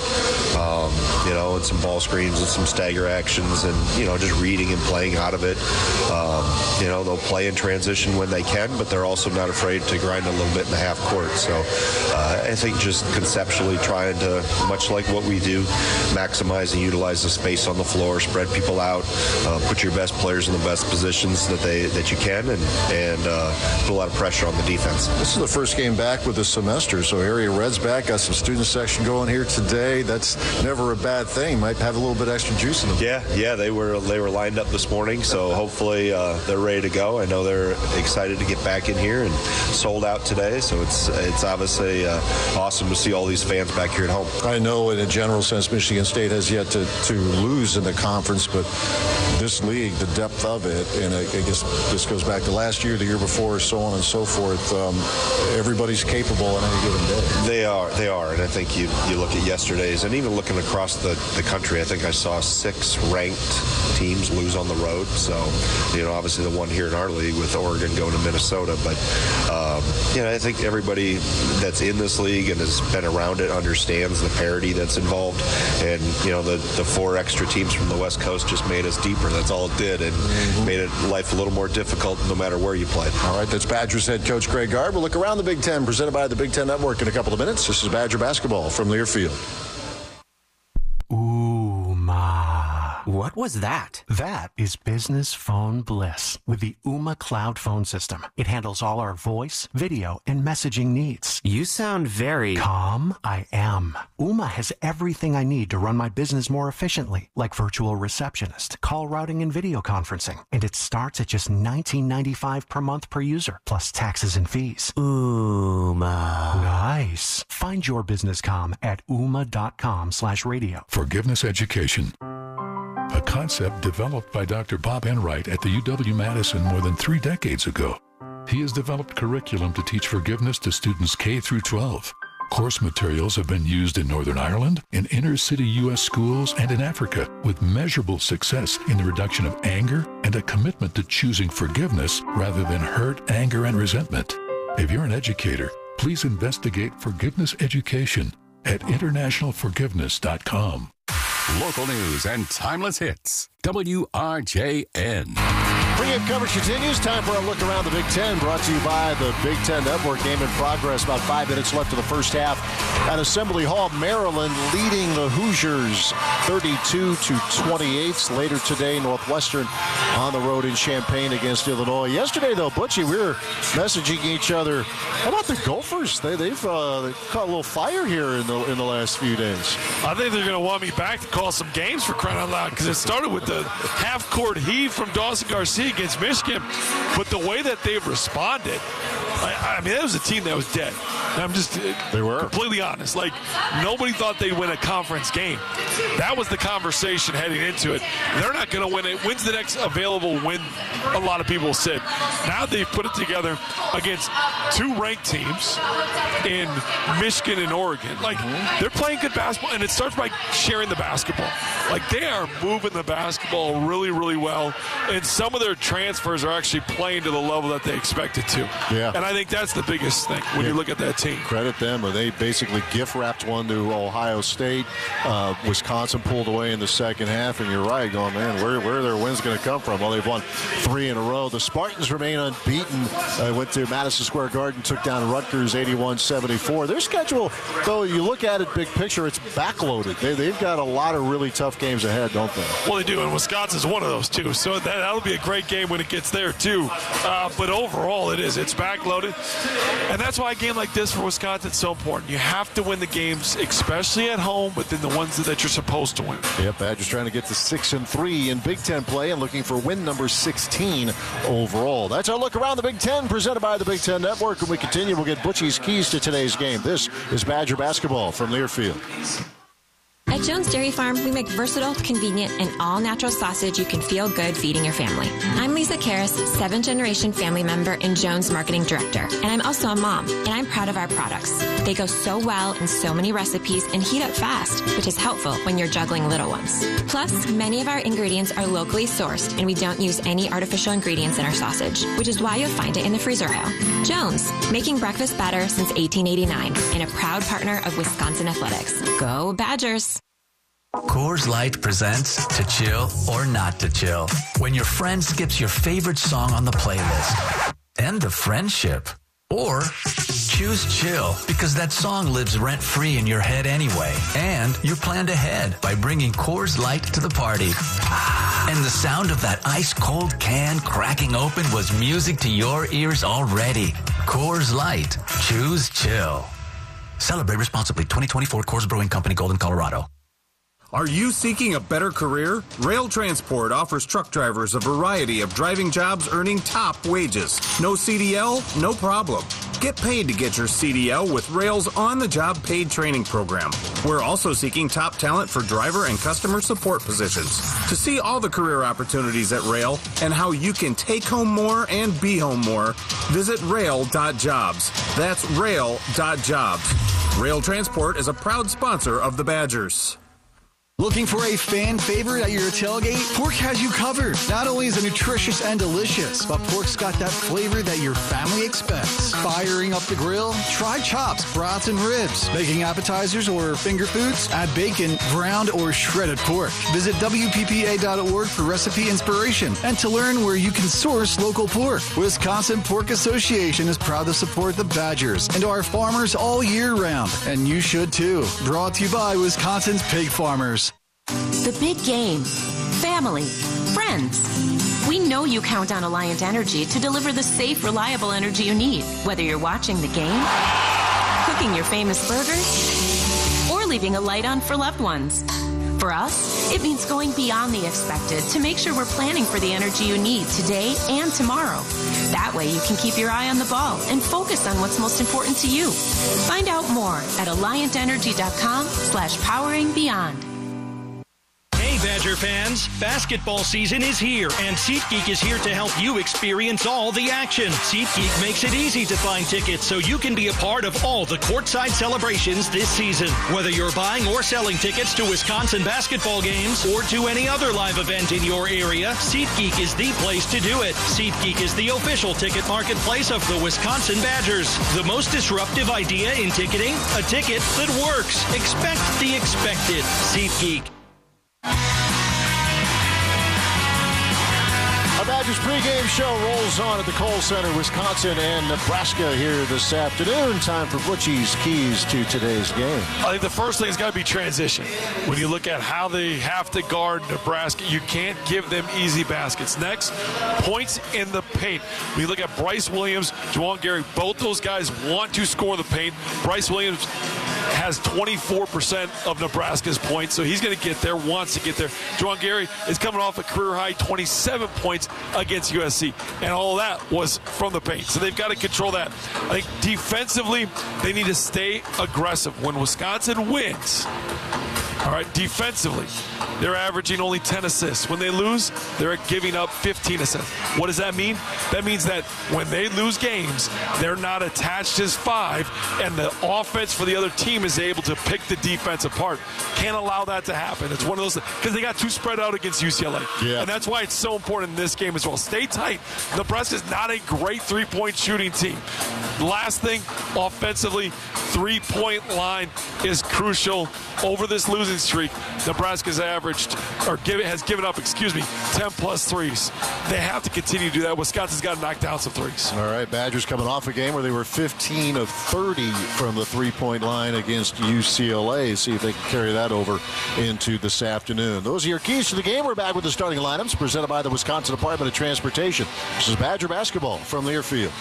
and some ball screens and some stagger actions and, just reading and playing out of it. They'll play in transition when they can, but they're also not afraid to grind a little bit in the half court. So I think just conceptually trying to, much like what we do, maximize and utilize the space on the floor, spread people out, put your best players in the best positions that you can, and put a lot of pressure on the defense. This is the first game back with the semester, so Area Red's back, got some student section going here today. That's never a bad thing. Might have a little bit extra juice in them. Yeah, they were lined up this morning, so hopefully they're ready to go. I know they're excited to get back in here and sold out today, so it's obviously awesome to see all these fans back here at home. I know in a general sense Michigan State has yet to lose in the conference, but this league, the depth of it, and I guess this goes back to last year, the year before, so on and so forth, everybody's capable on any given day. They are, and I think you look at yesterday's, and even looking across the country, I think I saw 6 ranked teams lose on the road, so, obviously the one here in our league with Oregon going to Minnesota, but, I think everybody that's in this league and has been around it understands the parity that's involved, and, the 4 extra teams from the West Coast just made us deeper. That's all it did, and made life a little more difficult no matter where you play. All right, that's Badgers head coach Greg Gard. We'll look around the Big Ten, presented by the Big Ten Network in a couple of minutes. This is Badger basketball from Learfield. Ooh, ma. What was that? That is business phone bliss with the Ooma Cloud Phone System. It handles all our voice, video, and messaging needs. You sound very... Calm. I am. Ooma has everything I need to run my business more efficiently, like virtual receptionist, call routing, and video conferencing. And it starts at just $19.95 per month per user, plus taxes and fees. Ooma. Nice. Find your business comm at ooma.com/radio. Forgiveness education. A concept developed by Dr. Bob Enright at the UW-Madison more than 3 decades ago. He has developed curriculum to teach forgiveness to students K through 12. Course materials have been used in Northern Ireland, in inner-city U.S. schools, and in Africa, with measurable success in the reduction of anger and a commitment to choosing forgiveness rather than hurt, anger, and resentment. If you're an educator, please investigate forgiveness education at internationalforgiveness.com. Local news and timeless hits. WRJN. Pre-game coverage continues. Time for a look around the Big Ten, brought to you by the Big Ten Network. Game in progress. About 5 minutes left of the first half at Assembly Hall. Maryland leading the Hoosiers 32-28. Later today, Northwestern on the road in Champaign against Illinois. Yesterday, though, Butchie, we were messaging each other. How about the Gophers? They've caught a little fire here in the last few days. I think they're going to want me back to call some games, for crying out loud, because it started with the half-court heave from Dawson Garcia against Michigan, but the way that they've responded, I mean, that was a team that was dead. And I'm just completely honest. Like, nobody thought they'd win a conference game. That was the conversation heading into it. They're not going to win it. When's the next available win? A lot of people said. Now they've put it together against 2 ranked teams in Michigan and Oregon. Like, they're playing good basketball, and it starts by sharing the basketball. Like, they are moving the basketball really, really well, and some of their transfers are actually playing to the level that they expected to. Yeah. And I think that's the biggest thing when you look at that team. Credit them. They basically gift-wrapped one to Ohio State. Wisconsin pulled away in the second half, and you're right, going, man, where are their wins going to come from? Well, they've won 3 in a row. The Spartans remain unbeaten. Went to Madison Square Garden, took down Rutgers 81-74. Their schedule, though, you look at it big picture, it's backloaded. They've got a lot of really tough games ahead, don't they? Well, they do, and Wisconsin's one of those, too. So that'll be a great game when it gets there, too. But overall, it's backloaded. And that's why a game like this for Wisconsin is so important. You have to win the games, especially at home, but then the ones that you're supposed to win. Yep, Badgers trying to get to 6-3 in Big Ten play and looking for win number 16 overall. That's our look around the Big Ten, presented by the Big Ten Network. When we continue, we'll get Butchie's keys to today's game. This is Badger basketball from Learfield. At Jones Dairy Farm, we make versatile, convenient, and all-natural sausage you can feel good feeding your family. I'm Lisa Karras, 7th-generation family member and Jones Marketing Director, and I'm also a mom, and I'm proud of our products. They go so well in so many recipes and heat up fast, which is helpful when you're juggling little ones. Plus, many of our ingredients are locally sourced, and we don't use any artificial ingredients in our sausage, which is why you'll find it in the freezer aisle. Jones, making breakfast better since 1889, and a proud partner of Wisconsin Athletics. Go Badgers! Coors Light presents To Chill or Not to Chill. When your friend skips your favorite song on the playlist. End of friendship. Or choose chill because that song lives rent-free in your head anyway. And you're planned ahead by bringing Coors Light to the party. And the sound of that ice-cold can cracking open was music to your ears already. Coors Light. Choose chill. Celebrate responsibly. 2024 Coors Brewing Company, Golden, Colorado. Are you seeking a better career? Rail Transport offers truck drivers a variety of driving jobs earning top wages. No CDL? No problem. Get paid to get your CDL with Rail's on-the-job paid training program. We're also seeking top talent for driver and customer support positions. To see all the career opportunities at Rail and how you can take home more and be home more, visit rail.jobs. That's rail.jobs. Rail Transport is a proud sponsor of the Badgers. Looking for a fan favorite at your tailgate? Pork has you covered. Not only is it nutritious and delicious, but pork's got that flavor that your family expects. Firing up the grill? Try chops, brats, and ribs. Making appetizers or finger foods? Add bacon, ground, or shredded pork. Visit WPPA.org for recipe inspiration and to learn where you can source local pork. Wisconsin Pork Association is proud to support the Badgers and our farmers all year round. And you should too. Brought to you by Wisconsin's Pig Farmers. The big game. Family. family, friends. We know you count on Alliant Energy to deliver the safe, reliable energy you need, whether you're watching the game, cooking your famous burgers, or leaving a light on for loved ones. For us, it means going beyond the expected to make sure we're planning for the energy you need today and tomorrow. That way you can keep your eye on the ball and focus on what's most important to you. Find out more at alliantenergy.com/poweringbeyond. Hey, Badger fans, basketball season is here, and SeatGeek is here to help you experience all the action. SeatGeek makes it easy to find tickets so you can be a part of all the courtside celebrations this season. Whether you're buying or selling tickets to Wisconsin basketball games or to any other live event in your area, SeatGeek is the place to do it. SeatGeek is the official ticket marketplace of the Wisconsin Badgers. The most disruptive idea in ticketing? A ticket that works. Expect the expected. SeatGeek. Our Badgers pregame show rolls on at the Kohl Center, Wisconsin and Nebraska here this afternoon. Time for Butchie's keys to today's game. I think the first thing has got to be transition. When you look at how they have to guard Nebraska, you can't give them easy baskets. Next, points in the paint. When you look at Bryce Williams, Juwan Gary, both those guys want to score the paint. Bryce Williams has 24% of Nebraska's points, so he's going to get there, wants to get there. Juwan Gary is coming off a career-high 27 points against USC, and all of that was from the paint, so they've got to control that. I think defensively, they need to stay aggressive. When Wisconsin wins, all right, defensively, they're averaging only 10 assists. When they lose, they're giving up 15 assists. What does that mean? That means that when they lose games, they're not attached as 5, and the offense for the other team is able to pick the defense apart. Can't allow that to happen. It's one of those, because they got too spread out against UCLA. Yeah. And that's why it's so important in this game as well. Stay tight. Nebraska's not a great three-point shooting team. Last thing, offensively, three-point line is crucial. Over this losing streak, Nebraska's has given up 10-plus threes. They have to continue to do that. Wisconsin's got to knock down some threes. All right, Badgers coming off a game where they were 15 of 30 from the three-point line against UCLA. See if they can carry that over into this afternoon. Those are your keys to the game. We're back with the starting lineups presented by the Wisconsin Department of Transportation. This is Badger basketball from Learfield.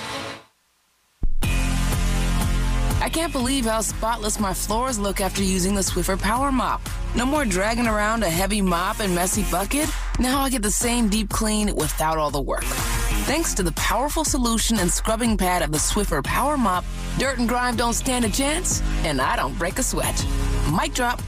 I can't believe how spotless my floors look after using the Swiffer Power Mop. No more dragging around a heavy mop and messy bucket. Now I get the same deep clean without all the work. Thanks to the powerful solution and scrubbing pad of the Swiffer Power Mop, dirt and grime don't stand a chance, and I don't break a sweat. Mic drop.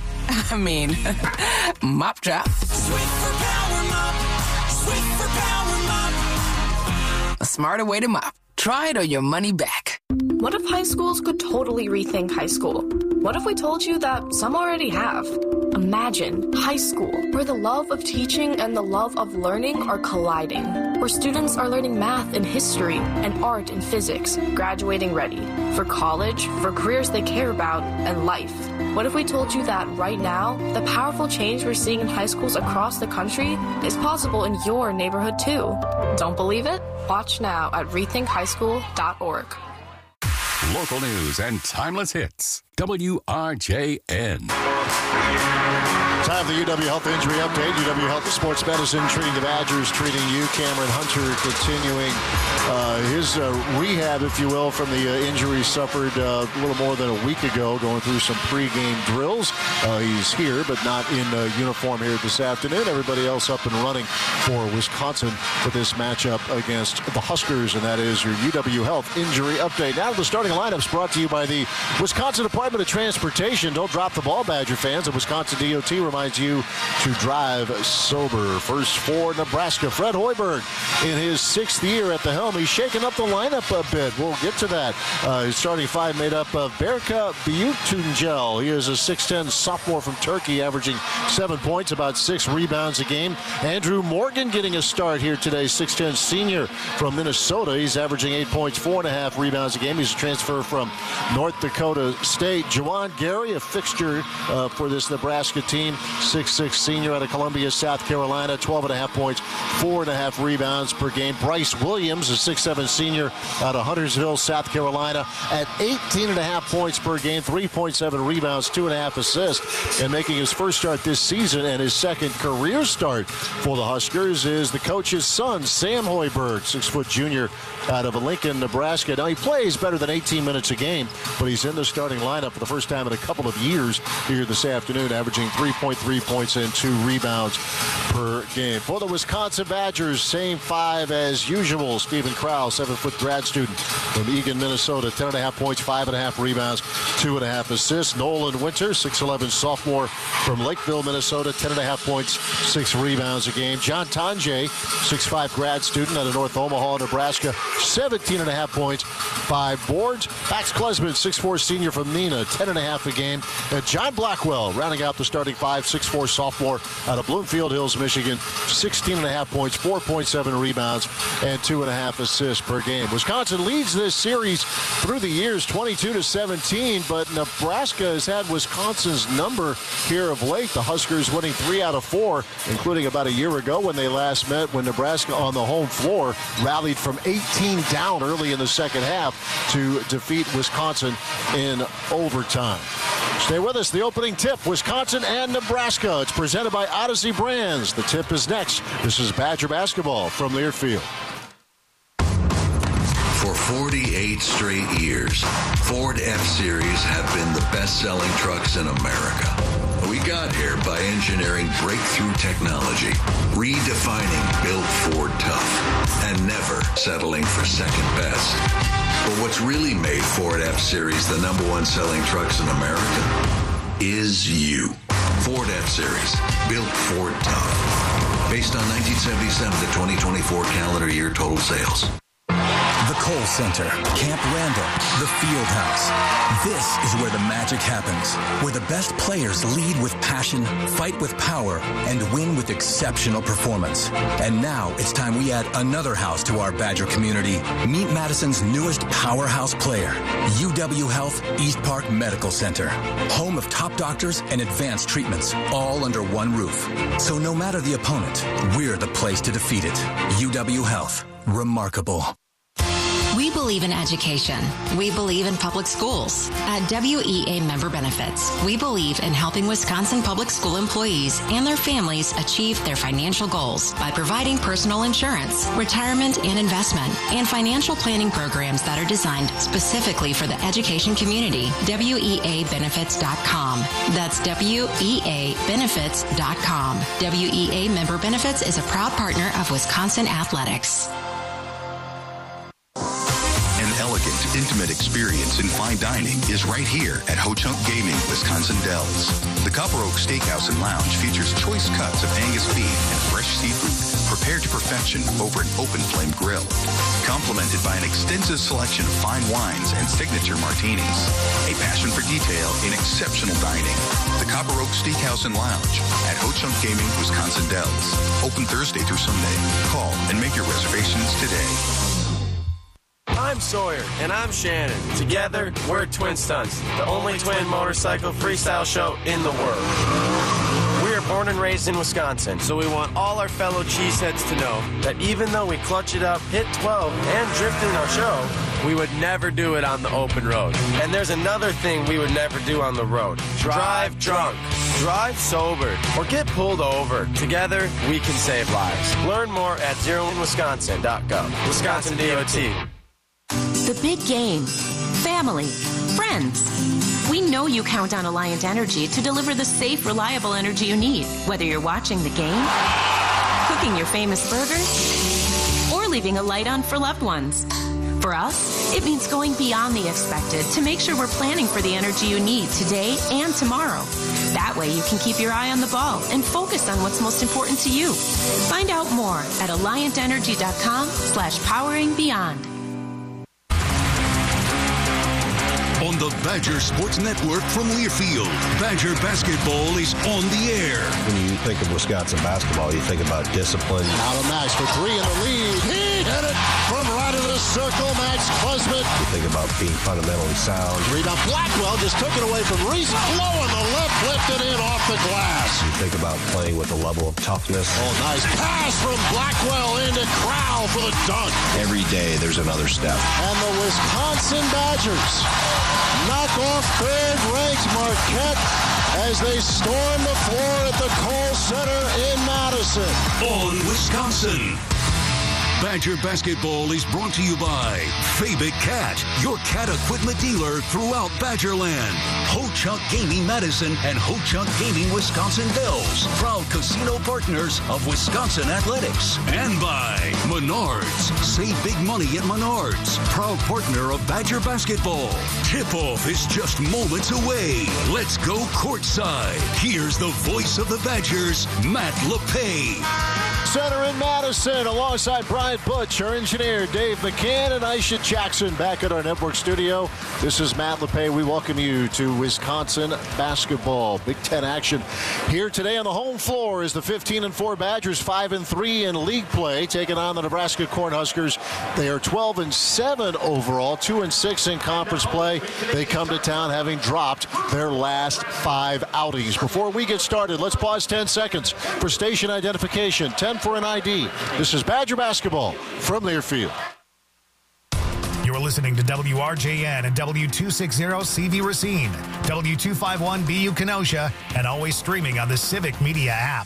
Mop drop. Swiffer Power Mop. Swiffer Power Mop. A smarter way to mop. Try it or your money back. What if high schools could totally rethink high school? What if we told you that some already have? Imagine high school, where the love of teaching and the love of learning are colliding, where students are learning math and history and art and physics, graduating ready for college, for careers they care about, and life. What if we told you that right now, the powerful change we're seeing in high schools across the country is possible in your neighborhood too? Don't believe it? Watch now at rethinkhighschool.org. Local news and timeless hits. WRJN. Time for the UW Health Injury Update. UW Health Sports Medicine treating the Badgers, treating you. Cameron Hunter continuing his rehab, if you will, from the injury suffered a little more than a week ago, going through some pregame drills. He's here, but not in uniform here this afternoon. Everybody else up and running for Wisconsin for this matchup against the Huskers, and that is your UW Health Injury Update. Now the starting lineups brought to you by the Wisconsin Department of Transportation. Don't drop the ball, Badger fans. The Wisconsin DOT reminds you to drive sober. First for Nebraska, Fred Hoiberg in his 6th year at the helm. He's shaking up the lineup a bit. We'll get to that. His starting 5 made up of Berka Büyüktüncel. He is a 6'10 sophomore from Turkey, averaging 7 points, about 6 rebounds a game. Andrew Morgan getting a start here today, 6'10 senior from Minnesota. He's averaging 8 points, 4.5 rebounds a game. He's a transfer from North Dakota State. Juwan Gary, a fixture for this Nebraska team, 6'6 senior out of Columbia, South Carolina, 12.5 points, 4.5 rebounds per game. Bryce Williams, a 6'7 senior out of Huntersville, South Carolina, at 18.5 points per game, 3.7 rebounds, 2.5 assists, and making his first start this season and his second career start for the Huskers is the coach's son, Sam Hoiberg, 6-foot junior out of Lincoln, Nebraska. Now, he plays better than 18 minutes a game, but he's in the starting lineup for the first time in a couple of years here this afternoon, averaging 3.3 points and 2 rebounds per game. For the Wisconsin Badgers, same 5 as usual. Stephen Krause, 7-foot grad student from Eagan, Minnesota, 10.5 points, 5.5 rebounds, 2.5 assists. Nolan Winter, 6'11 sophomore from Lakeville, Minnesota, 10.5 points, 6 rebounds a game. John Tonje, 6'5 grad student out of North Omaha, Nebraska, 17.5 points, 5 boards. Max Klesman, 6'4 senior from Neenah, 10.5 a game. And John Blackwell, rounding out the starting 5, 6'4 sophomore out of Bloomfield Hills, Michigan, 16.5 points, 4.7 rebounds, and 2.5 assists per game. Wisconsin leads this series through the years 22-17, but Nebraska has had Wisconsin's number here of late. The Huskers winning 3 out of 4, including about a year ago when they last met, when Nebraska on the home floor rallied from 18 down early in the second half to defeat Wisconsin in overtime. Stay with us. The opening tip, Wisconsin and Nebraska. It's presented by Odyssey Brands. The tip is next. This is Badger basketball from Learfield. For 48 straight years, Ford F-Series have been the best-selling trucks in America. We got here by engineering breakthrough technology, redefining Built Ford Tough, and never settling for second best. But what's really made Ford F-Series the #1 selling trucks in America is you. Ford F-Series, Built Ford Tough. Based on 1977 to 2024 calendar year total sales. The Kohl Center, Camp Randall, the Field House. This is where the magic happens, where the best players lead with passion, fight with power, and win with exceptional performance. And now it's time we add another house to our Badger community. Meet Madison's newest powerhouse player, UW Health East Park Medical Center, home of top doctors and advanced treatments, all under one roof. So no matter the opponent, we're the place to defeat it. UW Health, remarkable. We believe in education. We believe in public schools. At WEA Member Benefits, we believe in helping Wisconsin public school employees and their families achieve their financial goals by providing personal insurance, retirement and investment, and financial planning programs that are designed specifically for the education community. WEAbenefits.com. That's WEAbenefits.com. WEA Member Benefits is a proud partner of Wisconsin Athletics. Elegant, intimate experience in fine dining is right here at Ho-Chunk Gaming, Wisconsin Dells. The Copper Oak Steakhouse and Lounge features choice cuts of Angus beef and fresh seafood prepared to perfection over an open flame grill, complemented by an extensive selection of fine wines and signature martinis. A passion for detail in exceptional dining. The Copper Oak Steakhouse and Lounge at Ho-Chunk Gaming, Wisconsin Dells. Open Thursday through Sunday. Call and make your reservations today. I'm Sawyer. And I'm Shannon. Together, we're Twin Stunts, the only twin motorcycle freestyle show in the world. We are born and raised in Wisconsin, so we want all our fellow cheeseheads to know that even though we clutch it up, hit 12, and drift in our show, we would never do it on the open road. And there's another thing we would never do on the road. Drive drunk, drive sober, or get pulled over. Together, we can save lives. Learn more at zeroinwisconsin.gov. Wisconsin DOT. The big game, family, friends. We know you count on Alliant Energy to deliver the safe, reliable energy you need, whether you're watching the game, cooking your famous burgers, or leaving a light on for loved ones. For us, it means going beyond the expected to make sure we're planning for the energy you need today and tomorrow. That way you can keep your eye on the ball and focus on what's most important to you. Find out more at alliantenergy.com/poweringbeyond. On the Badger Sports Network from Learfield, Badger basketball is on the air. When you think of Wisconsin basketball, you think about discipline. Out of Max for 3 in the lead. He hit it from right in the circle, Max Klesmit. You think about being fundamentally sound. Rebound, Blackwell just took it away from Reese. Blowing the left, lifted in off the glass. You think about playing with a level of toughness. Oh, nice pass from Blackwell into Crowell for the dunk. Every day there's another step. And the Wisconsin Badgers knock off third-ranked Marquette as they storm the floor at the Kohl Center in Madison. On Wisconsin. Badger Basketball is brought to you by Fabic Cat, your cat equipment dealer throughout Badgerland. Ho-Chunk Gaming Madison and Ho-Chunk Gaming Wisconsin Dells, proud casino partners of Wisconsin Athletics. And by Menards. Save big money at Menards, proud partner of Badger Basketball. Tip-off is just moments away. Let's go courtside. Here's the voice of the Badgers, Matt LePay. Center in Madison, alongside Brian Butch, our engineer Dave McCann, and Aisha Jackson back at our network studio. This is Matt LePay. We welcome you to Wisconsin basketball. Big Ten action here today on the home floor is the 15-4 Badgers, 5-3 in league play, taking on the Nebraska Cornhuskers. They are 12-7 overall, 2-6 in conference play. They come to town having dropped their last 5 outings. Before we get started, let's pause 10 seconds for station identification. 10 for an ID. This is Badger basketball from Learfield. You're listening to WRJN and W260CV Racine, W251BU Kenosha, and always streaming on the Civic Media app.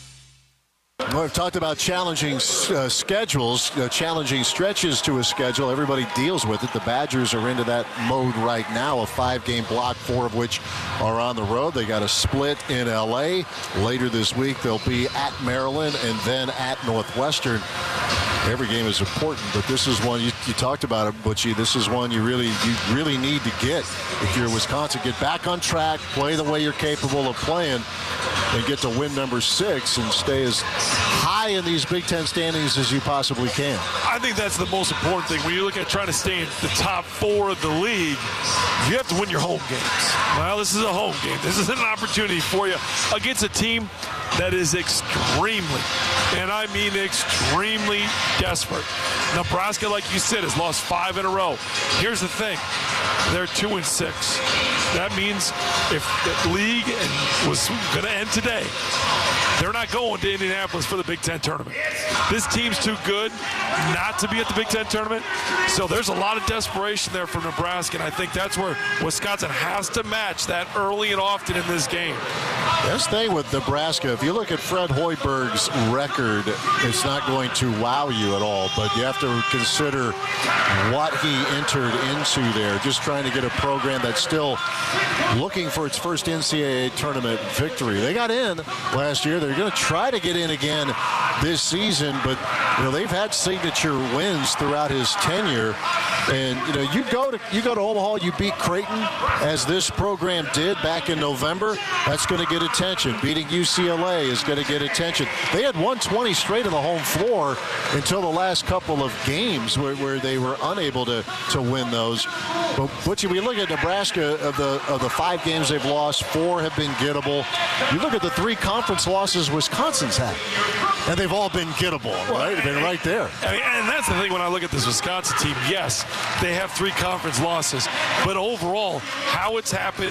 Well, we've talked about challenging schedules, challenging stretches to a schedule. Everybody deals with it. The Badgers are into that mode right now, a 5-game block, 4 of which are on the road. They got a split in L.A. Later this week, they'll be at Maryland and then at Northwestern. Every game is important, but this is one you talked about it, Butchie. This is one you really need to get if you're Wisconsin. Get back on track, play the way you're capable of playing, and get to win number 6 and stay as high in these Big Ten standings as you possibly can. I think that's the most important thing. When you look at trying to stay in the top 4 of the league, you have to win your home games. Well, this is a home game. This is an opportunity for you against a team that is extremely, and I mean extremely desperate. Nebraska, like you said, has lost 5 in a row. Here's the thing. They're 2-6. That means if the league was going to end today, they're not going to Indianapolis for the Big Ten tournament. This team's too good not to be at the Big Ten tournament. So there's a lot of desperation there from Nebraska, and I think that's where Wisconsin has to match that early and often in this game. Best thing with Nebraska, if you look at Fred Hoiberg's record, it's not going to wow you at all, but you have to consider what he entered into there, just trying to get a program that's still looking for its first NCAA tournament victory. They got in last year. They're going to try to get in again this season, but they've had signature wins throughout his tenure. And you go to Omaha, you beat Creighton, as this program did back in November. That's going to get attention. Beating UCLA is going to get attention. They had 120 straight on the home floor until the last couple of games where they were unable to win those. But Butchie, we look at Nebraska, of the 5 games they've lost, 4 have been gettable. You look at the 3 conference losses Wisconsin's had, and they've all been gettable, right? They've been right there. And that's the thing when I look at this Wisconsin team. Yes, they have 3 conference losses, but overall, how it's happened,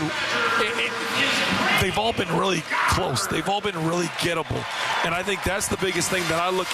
they've all been really close. They've all been really gettable. And I think that's the biggest thing that I look